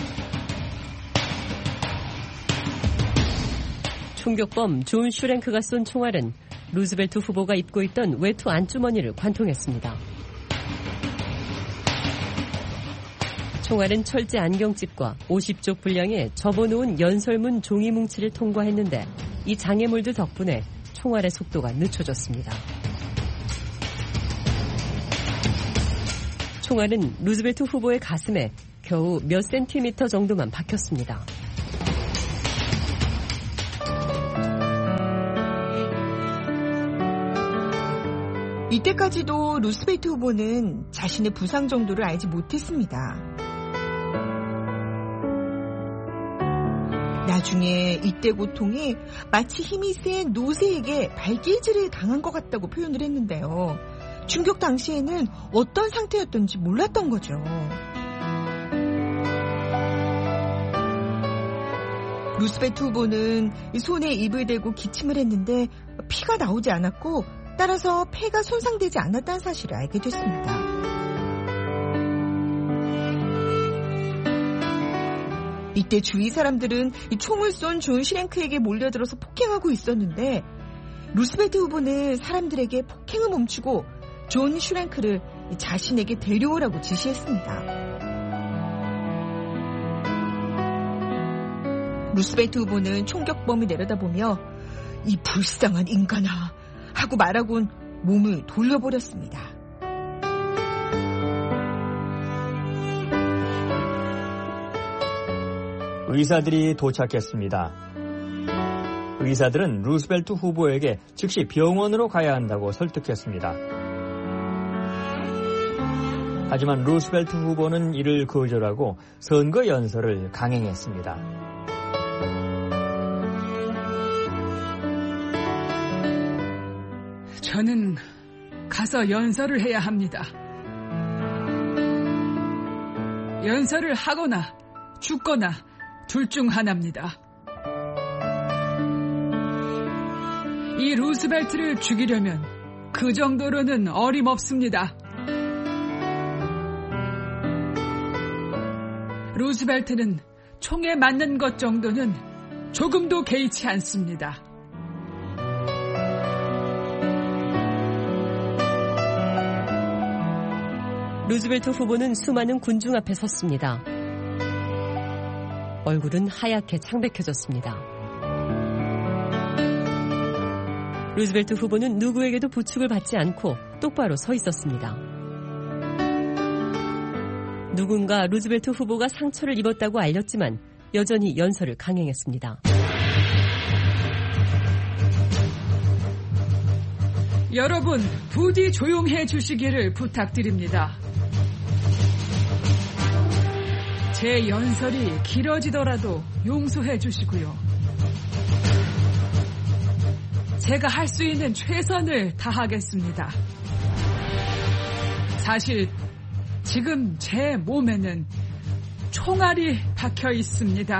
총격범 존 슈랭크가 쏜 총알은 루스벨트 후보가 입고 있던 외투 안주머니를 관통했습니다. 총알은 철제 안경집과 오십 쪽 분량의 접어놓은 연설문 종이 뭉치를 통과했는데 이 장애물들 덕분에 총알의 속도가 늦춰졌습니다. 총알은 루스벨트 후보의 가슴에 겨우 몇 센티미터 정도만 박혔습니다. 이때까지도 루스벨트 후보는 자신의 부상 정도를 알지 못했습니다. 나중에 이때 고통이 마치 힘이 센 노새에게 발길질을 당한 것 같다고 표현을 했는데요. 충격 당시에는 어떤 상태였던지 몰랐던 거죠. 루스벨트 후보는 손에 입을 대고 기침을 했는데 피가 나오지 않았고 따라서 폐가 손상되지 않았다는 사실을 알게 됐습니다. 이때 주위 사람들은 이 총을 쏜 존 슈랭크에게 몰려들어서 폭행하고 있었는데 루스벨트 후보는 사람들에게 폭행을 멈추고 존 슈랭크를 자신에게 데려오라고 지시했습니다. 루스벨트 후보는 총격범을 내려다보며 이 불쌍한 인간아 하고 말하곤 몸을 돌려버렸습니다. 의사들이 도착했습니다. 의사들은 루스벨트 후보에게 즉시 병원으로 가야 한다고 설득했습니다. 하지만 루스벨트 후보는 이를 거절하고 선거 연설을 강행했습니다. 저는 가서 연설을 해야 합니다. 연설을 하거나 죽거나 둘 중 하나입니다. 이 루스벨트를 죽이려면 그 정도로는 어림없습니다. 루스벨트는 총에 맞는 것 정도는 조금도 개의치 않습니다. 루스벨트 후보는 수많은 군중 앞에 섰습니다. 얼굴은 하얗게 창백해졌습니다. 루스벨트 후보는 누구에게도 부축을 받지 않고 똑바로 서 있었습니다. 누군가 루스벨트 후보가 상처를 입었다고 알렸지만 여전히 연설을 강행했습니다. 여러분, 부디 조용해 주시기를 부탁드립니다. 제 연설이 길어지더라도 용서해 주시고요. 제가 할 수 있는 최선을 다하겠습니다. 사실 지금 제 몸에는 총알이 박혀 있습니다.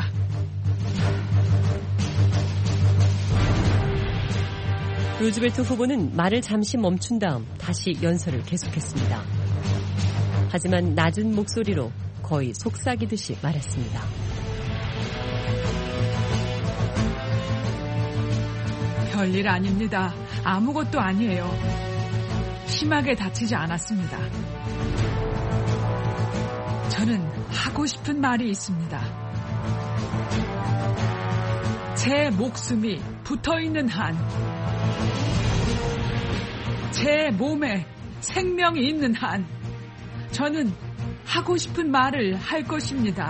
루스벨트 후보는 말을 잠시 멈춘 다음 다시 연설을 계속했습니다. 하지만 낮은 목소리로 거의 속삭이듯이 말했습니다. 별일 아닙니다. 아무것도 아니에요. 심하게 다치지 않았습니다. 저는 하고 싶은 말이 있습니다. 제 목숨이 붙어있는 한, 제 몸에 생명이 있는 한, 저는 하고 싶은 말을 할 것입니다.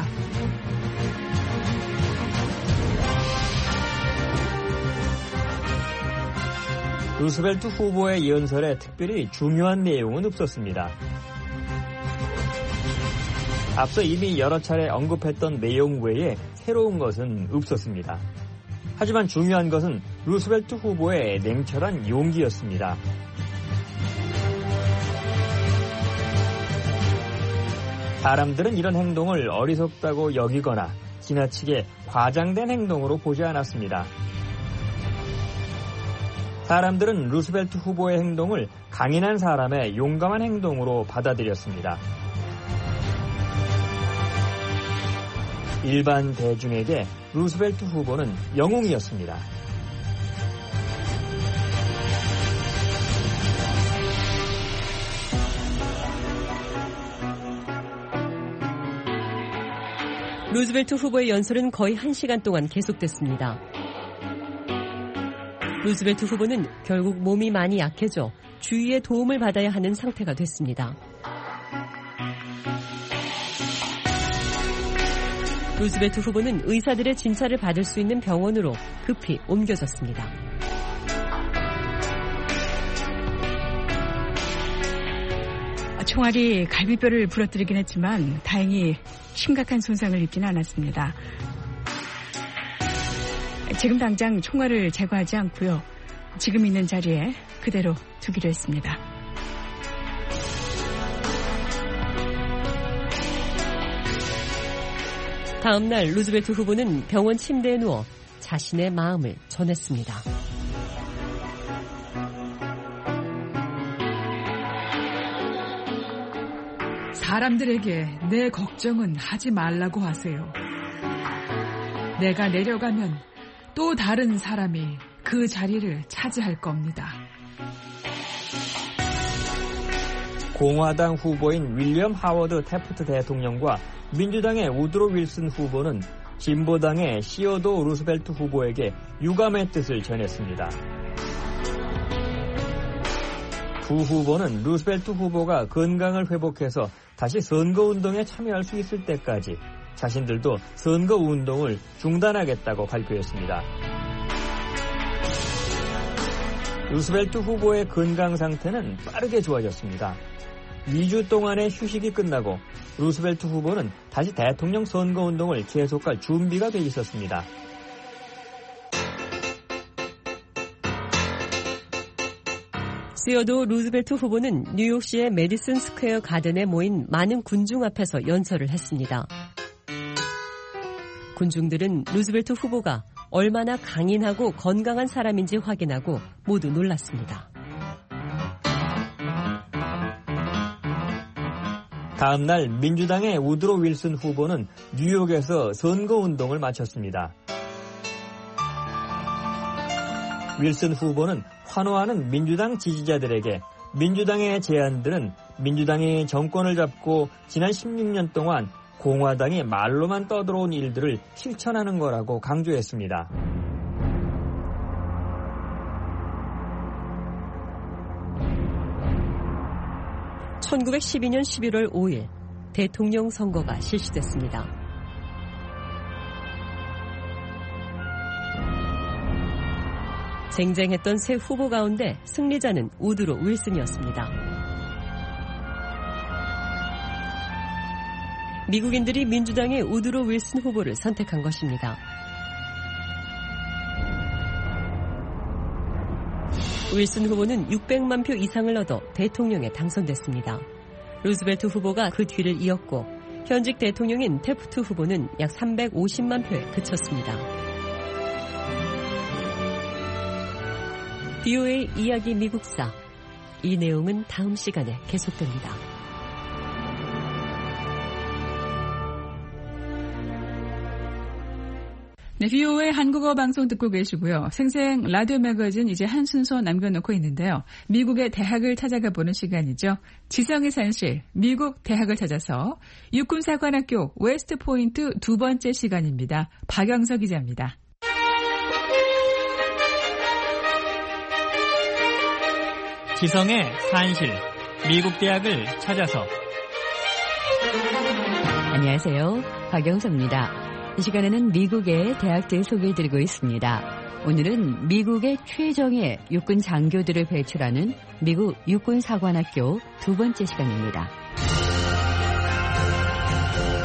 루스벨트 후보의 연설에 특별히 중요한 내용은 없었습니다. 앞서 이미 여러 차례 언급했던 내용 외에 새로운 것은 없었습니다. 하지만 중요한 것은 루스벨트 후보의 냉철한 용기였습니다. 사람들은 이런 행동을 어리석다고 여기거나 지나치게 과장된 행동으로 보지 않았습니다. 사람들은 루스벨트 후보의 행동을 강인한 사람의 용감한 행동으로 받아들였습니다. 일반 대중에게 루스벨트 후보는 영웅이었습니다. 루즈벨트 후보의 연설은 거의 한 시간 동안 계속됐습니다. 루즈벨트 후보는 결국 몸이 많이 약해져 주위의 도움을 받아야 하는 상태가 됐습니다. 루즈벨트 후보는 의사들의 진찰을 받을 수 있는 병원으로 급히 옮겨졌습니다. 총알이 갈비뼈를 부러뜨리긴 했지만 다행히 심각한 손상을 입지는 않았습니다. 지금 당장 총알을 제거하지 않고요. 지금 있는 자리에 그대로 두기로 했습니다. 다음 날 루즈벨트 후보는 병원 침대에 누워 자신의 마음을 전했습니다. 사람들에게 내 걱정은 하지 말라고 하세요. 내가 내려가면 또 다른 사람이 그 자리를 차지할 겁니다. 공화당 후보인 윌리엄 하워드 태프트 대통령과 민주당의 우드로 윌슨 후보는 진보당의 시어도 루스벨트 후보에게 유감의 뜻을 전했습니다. 두 후보는 루스벨트 후보가 건강을 회복해서 다시 선거운동에 참여할 수 있을 때까지 자신들도 선거운동을 중단하겠다고 발표했습니다. 루스벨트 후보의 건강 상태는 빠르게 좋아졌습니다. 이 주 동안의 휴식이 끝나고 루스벨트 후보는 다시 대통령 선거운동을 계속할 준비가 돼 있었습니다. 시어도 루즈벨트 후보는 뉴욕시의 메디슨 스퀘어 가든에 모인 많은 군중 앞에서 연설을 했습니다. 군중들은 루즈벨트 후보가 얼마나 강인하고 건강한 사람인지 확인하고 모두 놀랐습니다. 다음 날 민주당의 우드로 윌슨 후보는 뉴욕에서 선거운동을 마쳤습니다. 윌슨 후보는 환호하는 민주당 지지자들에게 민주당의 제안들은 민주당이 정권을 잡고 지난 십육 년 동안 공화당이 말로만 떠들어온 일들을 실천하는 거라고 강조했습니다. 천구백십이 년 십일월 오일 대통령 선거가 실시됐습니다. 쟁쟁했던 세 후보 가운데 승리자는 우드로 윌슨이었습니다. 미국인들이 민주당의 우드로 윌슨 후보를 선택한 것입니다. 윌슨 후보는 육백만 표 이상을 얻어 대통령에 당선됐습니다. 루즈벨트 후보가 그 뒤를 이었고 현직 대통령인 태프트 후보는 약 삼백오십만 표에 그쳤습니다. 비오에이 이야기 미국사. 이 내용은 다음 시간에 계속됩니다. 네, 비오에이 한국어 방송 듣고 계시고요. 생생 라디오 매거진 이제 한 순서 남겨놓고 있는데요. 미국의 대학을 찾아가 보는 시간이죠. 지성의 산실, 미국 대학을 찾아서 육군사관학교 웨스트포인트 두 번째 시간입니다. 박영서 기자입니다. 지성의 산실, 미국 대학을 찾아서. 안녕하세요. 박영서입니다. 이 시간에는 미국의 대학들 소개해드리고 있습니다. 오늘은 미국의 최정예 육군 장교들을 배출하는 미국 육군사관학교 두 번째 시간입니다.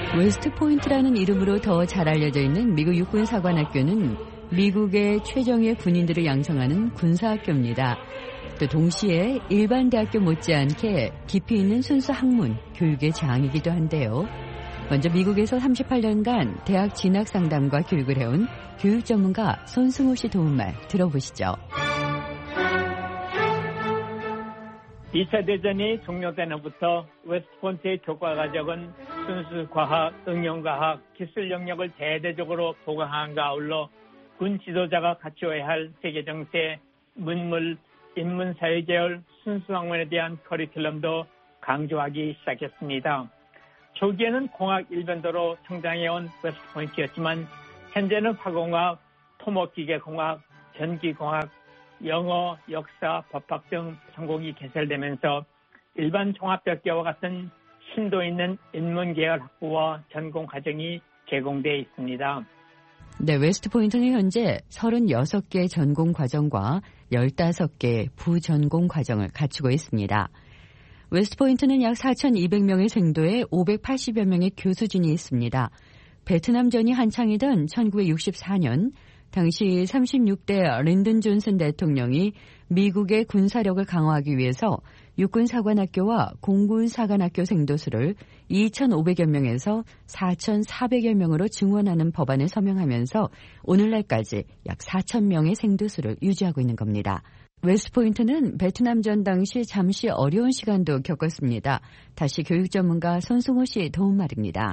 웨스트포인트라는 이름으로 더 잘 알려져 있는 미국 육군사관학교는 미국의 최정예 군인들을 양성하는 군사학교입니다. 또 동시에 일반 대학교 못지않게 깊이 있는 순수 학문, 교육의 장이기도 한데요. 먼저 미국에서 삼십팔 년간 대학 진학 상담과 교육을 해온 교육 전문가 손승호 씨 도움말 들어보시죠. 이 차 대전이 종료된 후부터 웨스트포인트의 교과과정은 순수 과학, 응용과학, 기술 영역을 대대적으로 보강함과 아울러 군 지도자가 갖추어야 할 세계 정세, 문물, 인문, 사회 계열, 순수 학문에 대한 커리큘럼도 강조하기 시작했습니다. 초기에는 공학 일변도로 성장해온 웨스트포인트였지만 현재는 화공학, 토목기계공학, 전기공학, 영어, 역사, 법학 등 전공이 개설되면서 일반 종합학교와 같은 심도 있는 인문계열 학부와 전공 과정이 제공되어 있습니다. 네, 웨스트포인트는 현재 서른여섯 개 전공 과정과 열다섯 개 부전공 과정을 갖추고 있습니다. 웨스트포인트는 약 사천이백 명의 생도에 오백팔십여 명의 교수진이 있습니다. 베트남전이 한창이던 천구백육십사 년 당시 삼십육 대 린든 존슨 대통령이 미국의 군사력을 강화하기 위해서 육군사관학교와 공군사관학교 생도수를 이천오백여 명에서 사천사백여 명으로 증원하는 법안을 서명하면서 오늘날까지 약 사천 명의 생도수를 유지하고 있는 겁니다. 웨스트포인트는 베트남전 당시 잠시 어려운 시간도 겪었습니다. 다시 교육 전문가 손승호 씨 도움말입니다.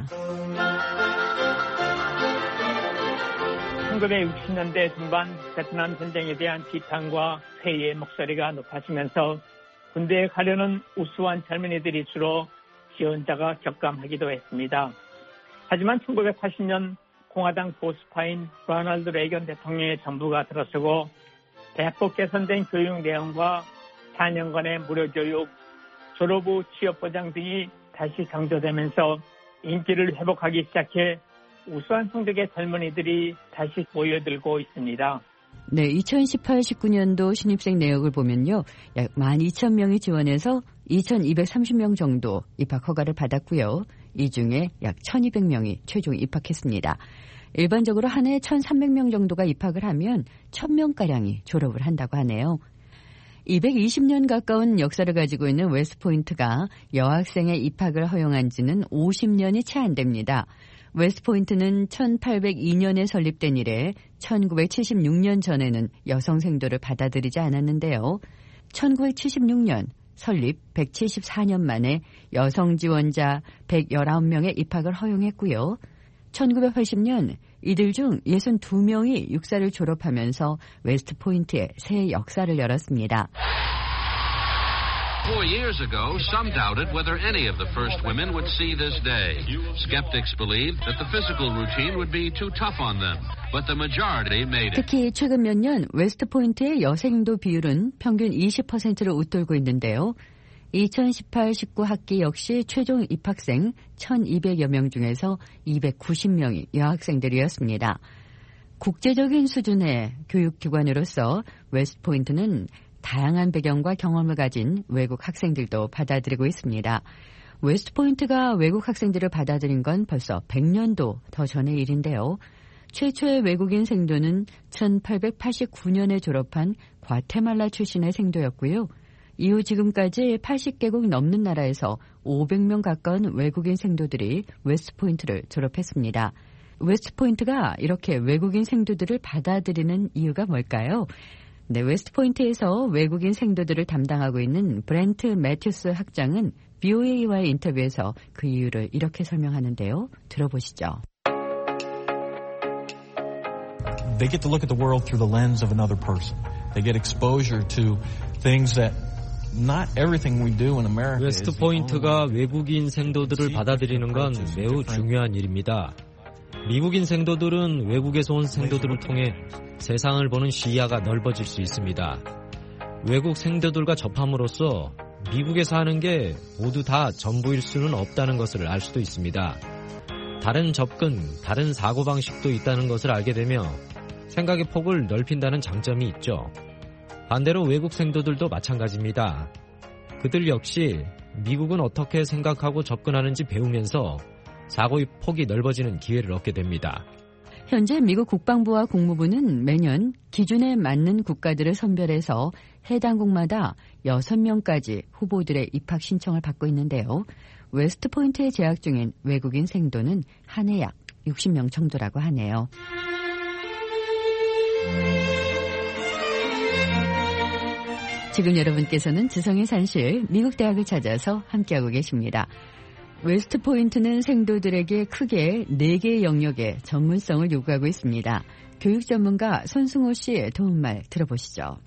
천구백육십 년대 중반 베트남 전쟁에 대한 비판과 회의의 목소리가 높아지면서 군대에 가려는 우수한 젊은이들이 주로 지원자가 격감하기도 했습니다. 하지만 천구백팔십 년 공화당 보수파인 로널드 레이건 대통령의 정부가 들어서고 대폭 개선된 교육 내용과 사 년간의 무료 교육, 졸업 후 취업 보장 등이 다시 강조되면서 인기를 회복하기 시작해 우수한 성적의 젊은이들이 다시 모여들고 있습니다. 네, 이천십팔 십구 년도 신입생 내역을 보면요. 약 만 이천 명이 지원해서 이천이백삼십 명 정도 입학 허가를 받았고요. 이 중에 약 천이백 명이 최종 입학했습니다. 일반적으로 한 해 천삼백 명 정도가 입학을 하면 천 명가량이 졸업을 한다고 하네요. 이백이십 년 가까운 역사를 가지고 있는 웨스트포인트가 여학생의 입학을 허용한 지는 오십 년이 채 안 됩니다. 웨스트포인트는 천팔백이 년에 설립된 이래 천구백칠십육 년 전에는 여성 생도를 받아들이지 않았는데요. 천구백칠십육 년 설립 백칠십사 년 만에 여성 지원자 백십구 명의 입학을 허용했고요. 천구백팔십 년 이들 중 육십이 명이 육사를 졸업하면서 웨스트포인트의 새 역사를 열었습니다. Four years ago, some doubted whether any of the first women would see this day. Skeptics believed that the physical routine would be too tough on them, but the majority made it. 특히 최근 몇 년 웨스트포인트의 여생도 비율은 평균 이십 퍼센트를 웃돌고 있는데요. 이천십팔 십구 학기 역시 최종 입학생 천이백여 명 중에서 이백구십 명이 여학생들이었습니다. 국제적인 수준의 교육기관으로서 웨스트포인트는 다양한 배경과 경험을 가진 외국 학생들도 받아들이고 있습니다. 웨스트포인트가 외국 학생들을 받아들인 건 벌써 백 년도 더 전의 일인데요. 최초의 외국인 생도는 천팔백팔십구 년에 졸업한 과테말라 출신의 생도였고요. 이후 지금까지 팔십 개국 넘는 나라에서 오백 명 가까운 외국인 생도들이 웨스트포인트를 졸업했습니다. 웨스트포인트가 이렇게 외국인 생도들을 받아들이는 이유가 뭘까요? 네, 웨스트포인트에서 외국인 생도들을 담당하고 있는 브렌트 매튜스 학장은 비오에이와의 인터뷰에서 그 이유를 이렇게 설명하는데요. 들어보시죠. They get to look at the world through the lens of another person. They get exposure to things that not everything we do in America. 웨스트포인트가 외국인 생도들을 받아들이는 건 매우 중요한 일입니다. 미국인 생도들은 외국에서 온 생도들을 통해 세상을 보는 시야가 넓어질 수 있습니다. 외국 생도들과 접함으로써 미국에서 하는 게 모두 다 전부일 수는 없다는 것을 알 수도 있습니다. 다른 접근, 다른 사고방식도 있다는 것을 알게 되며 생각의 폭을 넓힌다는 장점이 있죠. 반대로 외국 생도들도 마찬가지입니다. 그들 역시 미국은 어떻게 생각하고 접근하는지 배우면서 사고의 폭이 넓어지는 기회를 얻게 됩니다. 현재 미국 국방부와 국무부는 매년 기준에 맞는 국가들을 선별해서 해당 국마다 여섯 명까지 후보들의 입학 신청을 받고 있는데요. 웨스트포인트에 재학 중인 외국인 생도는 한 해 약 육십 명 정도라고 하네요. 지금 여러분께서는 지성의 산실 미국 대학을 찾아서 함께하고 계십니다. 웨스트포인트는 생도들에게 크게 네 개의 영역의 전문성을 요구하고 있습니다. 교육 전문가 손승호 씨의 도움말 들어보시죠.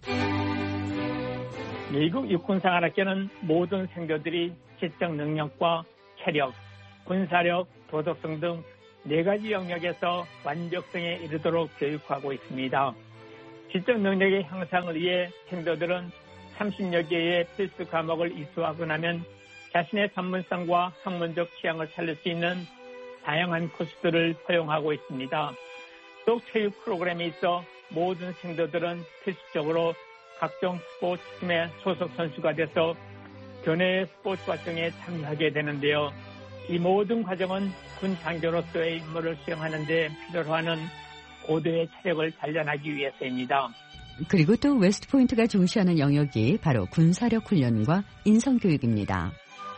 미국 육군사관학교는 모든 생도들이 지적 능력과 체력, 군사력, 도덕성 등 네 가지 영역에서 완벽성에 이르도록 교육하고 있습니다. 지적 능력의 향상을 위해 생도들은 삼십여 개의 필수 과목을 이수하고 나면 자신의 전문성과 학문적 취향을 살릴 수 있는 다양한 코스들을 허용하고 있습니다. 또 체육 프로그램이 있어 모든 생도들은 필수적으로 각종 스포츠 팀의 소속 선수가 돼서 교내의 스포츠 활동에 참여하게 되는데요. 이 모든 과정은 군 장교로서의 임무를 수행하는 데 필요로 하는 고도의 체력을 단련하기 위해서입니다. 그리고 또 웨스트포인트가 중시하는 영역이 바로 군사력 훈련과 인성교육입니다.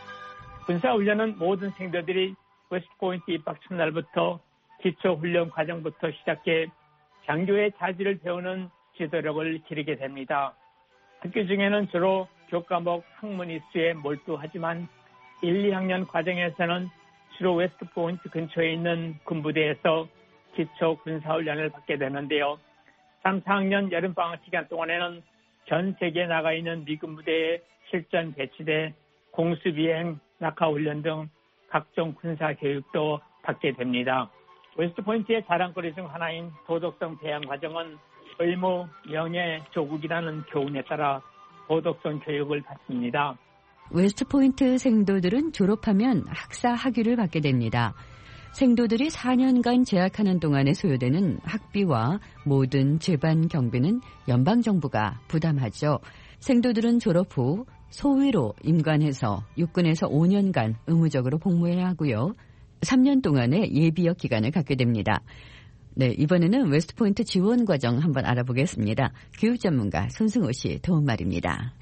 군사훈련은 모든 생도들이 웨스트포인트 입학 첫날부터 기초훈련 과정부터 시작해 장교의 자질을 배우는 지도력을 기르게 됩니다. 학교 중에는 주로 교과목 학문 이수에 몰두하지만 일, 이 학년 과정에서는 주로 웨스트포인트 근처에 있는 군부대에서 기초 군사훈련을 받게 되는데요. 삼, 사 학년 여름방학 기간 동안에는 전 세계에 나가 있는 미군 부대에 실전 배치돼 공수비행, 낙하훈련 등 각종 군사교육도 받게 됩니다. 웨스트포인트의 자랑거리 중 하나인 도덕성 배양 과정은 의무, 명예, 조국이라는 교훈에 따라 도덕성 교육을 받습니다. 웨스트포인트 생도들은 졸업하면 학사 학위를 받게 됩니다. 생도들이 사 년간 재학하는 동안에 소요되는 학비와 모든 재반 경비는 연방정부가 부담하죠. 생도들은 졸업 후 소위로 임관해서 육군에서 오 년간 의무적으로 복무해야 하고요. 삼 년 동안의 예비역 기간을 갖게 됩니다. 네, 이번에는 웨스트포인트 지원 과정 한번 알아보겠습니다. 교육 전문가 손승호 씨 도움말입니다.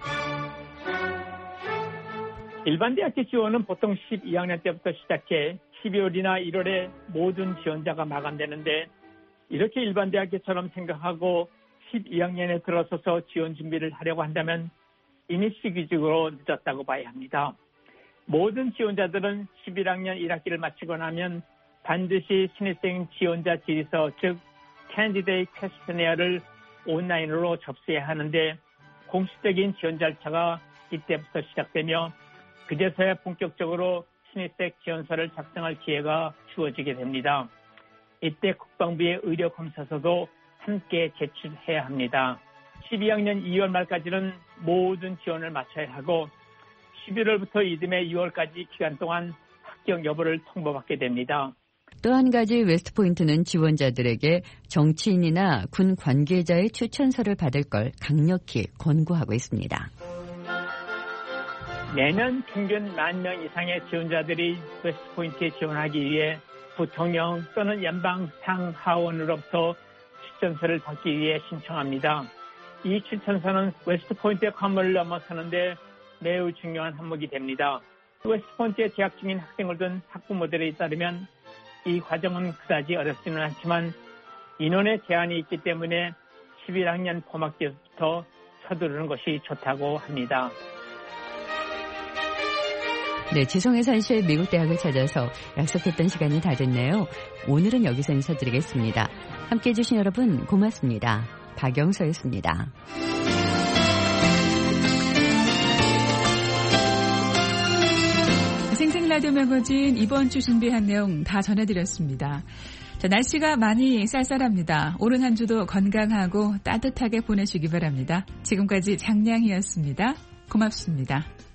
일반 대학교 지원은 보통 십이 학년 때부터 시작해 십이월이나 일월에 모든 지원자가 마감되는데 이렇게 일반 대학교처럼 생각하고 십이 학년에 들어서서 지원 준비를 하려고 한다면 이미 시기적으로 늦었다고 봐야 합니다. 모든 지원자들은 십일 학년 일 학기를 마치고 나면 반드시 신입생 지원자 질의서 즉 캔디데이트 퀘스처네어를 온라인으로 접수해야 하는데 공식적인 지원 절차가 이때부터 시작되며 그제서야 본격적으로 신입생 지원서를 작성할 기회가 주어지게 됩니다. 이때 국방부의 의료검사서도 함께 제출해야 합니다. 십이 학년 이월 말까지는 모든 지원을 마쳐야 하고 십일월부터 이듬해 유월까지 기간 동안 합격 여부를 통보받게 됩니다. 또 한 가지 웨스트포인트는 지원자들에게 정치인이나 군 관계자의 추천서를 받을 걸 강력히 권고하고 있습니다. 매년 평균 만 명 이상의 지원자들이 웨스트포인트에 지원하기 위해 부통령 또는 연방 상하원으로부터 추천서를 받기 위해 신청합니다. 이 추천서는 웨스트포인트의 관문을 넘어서는데 매우 중요한 항목이 됩니다. 웨스트포인트에 재학 중인 학생을 둔 학부모들에 따르면 이 과정은 그다지 어렵지는 않지만 인원의 제한이 있기 때문에 십일 학년 봄학 때부터 서두르는 것이 좋다고 합니다. 네, 지성의 산실 미국 대학을 찾아서 약속했던 시간이 다 됐네요. 오늘은 여기서 인사드리겠습니다. 함께해 주신 여러분 고맙습니다. 박영서였습니다. 생생라디오 매거진 이번 주 준비한 내용 다 전해드렸습니다. 자, 날씨가 많이 쌀쌀합니다. 오는 한 주도 건강하고 따뜻하게 보내시기 바랍니다. 지금까지 장량이었습니다. 고맙습니다.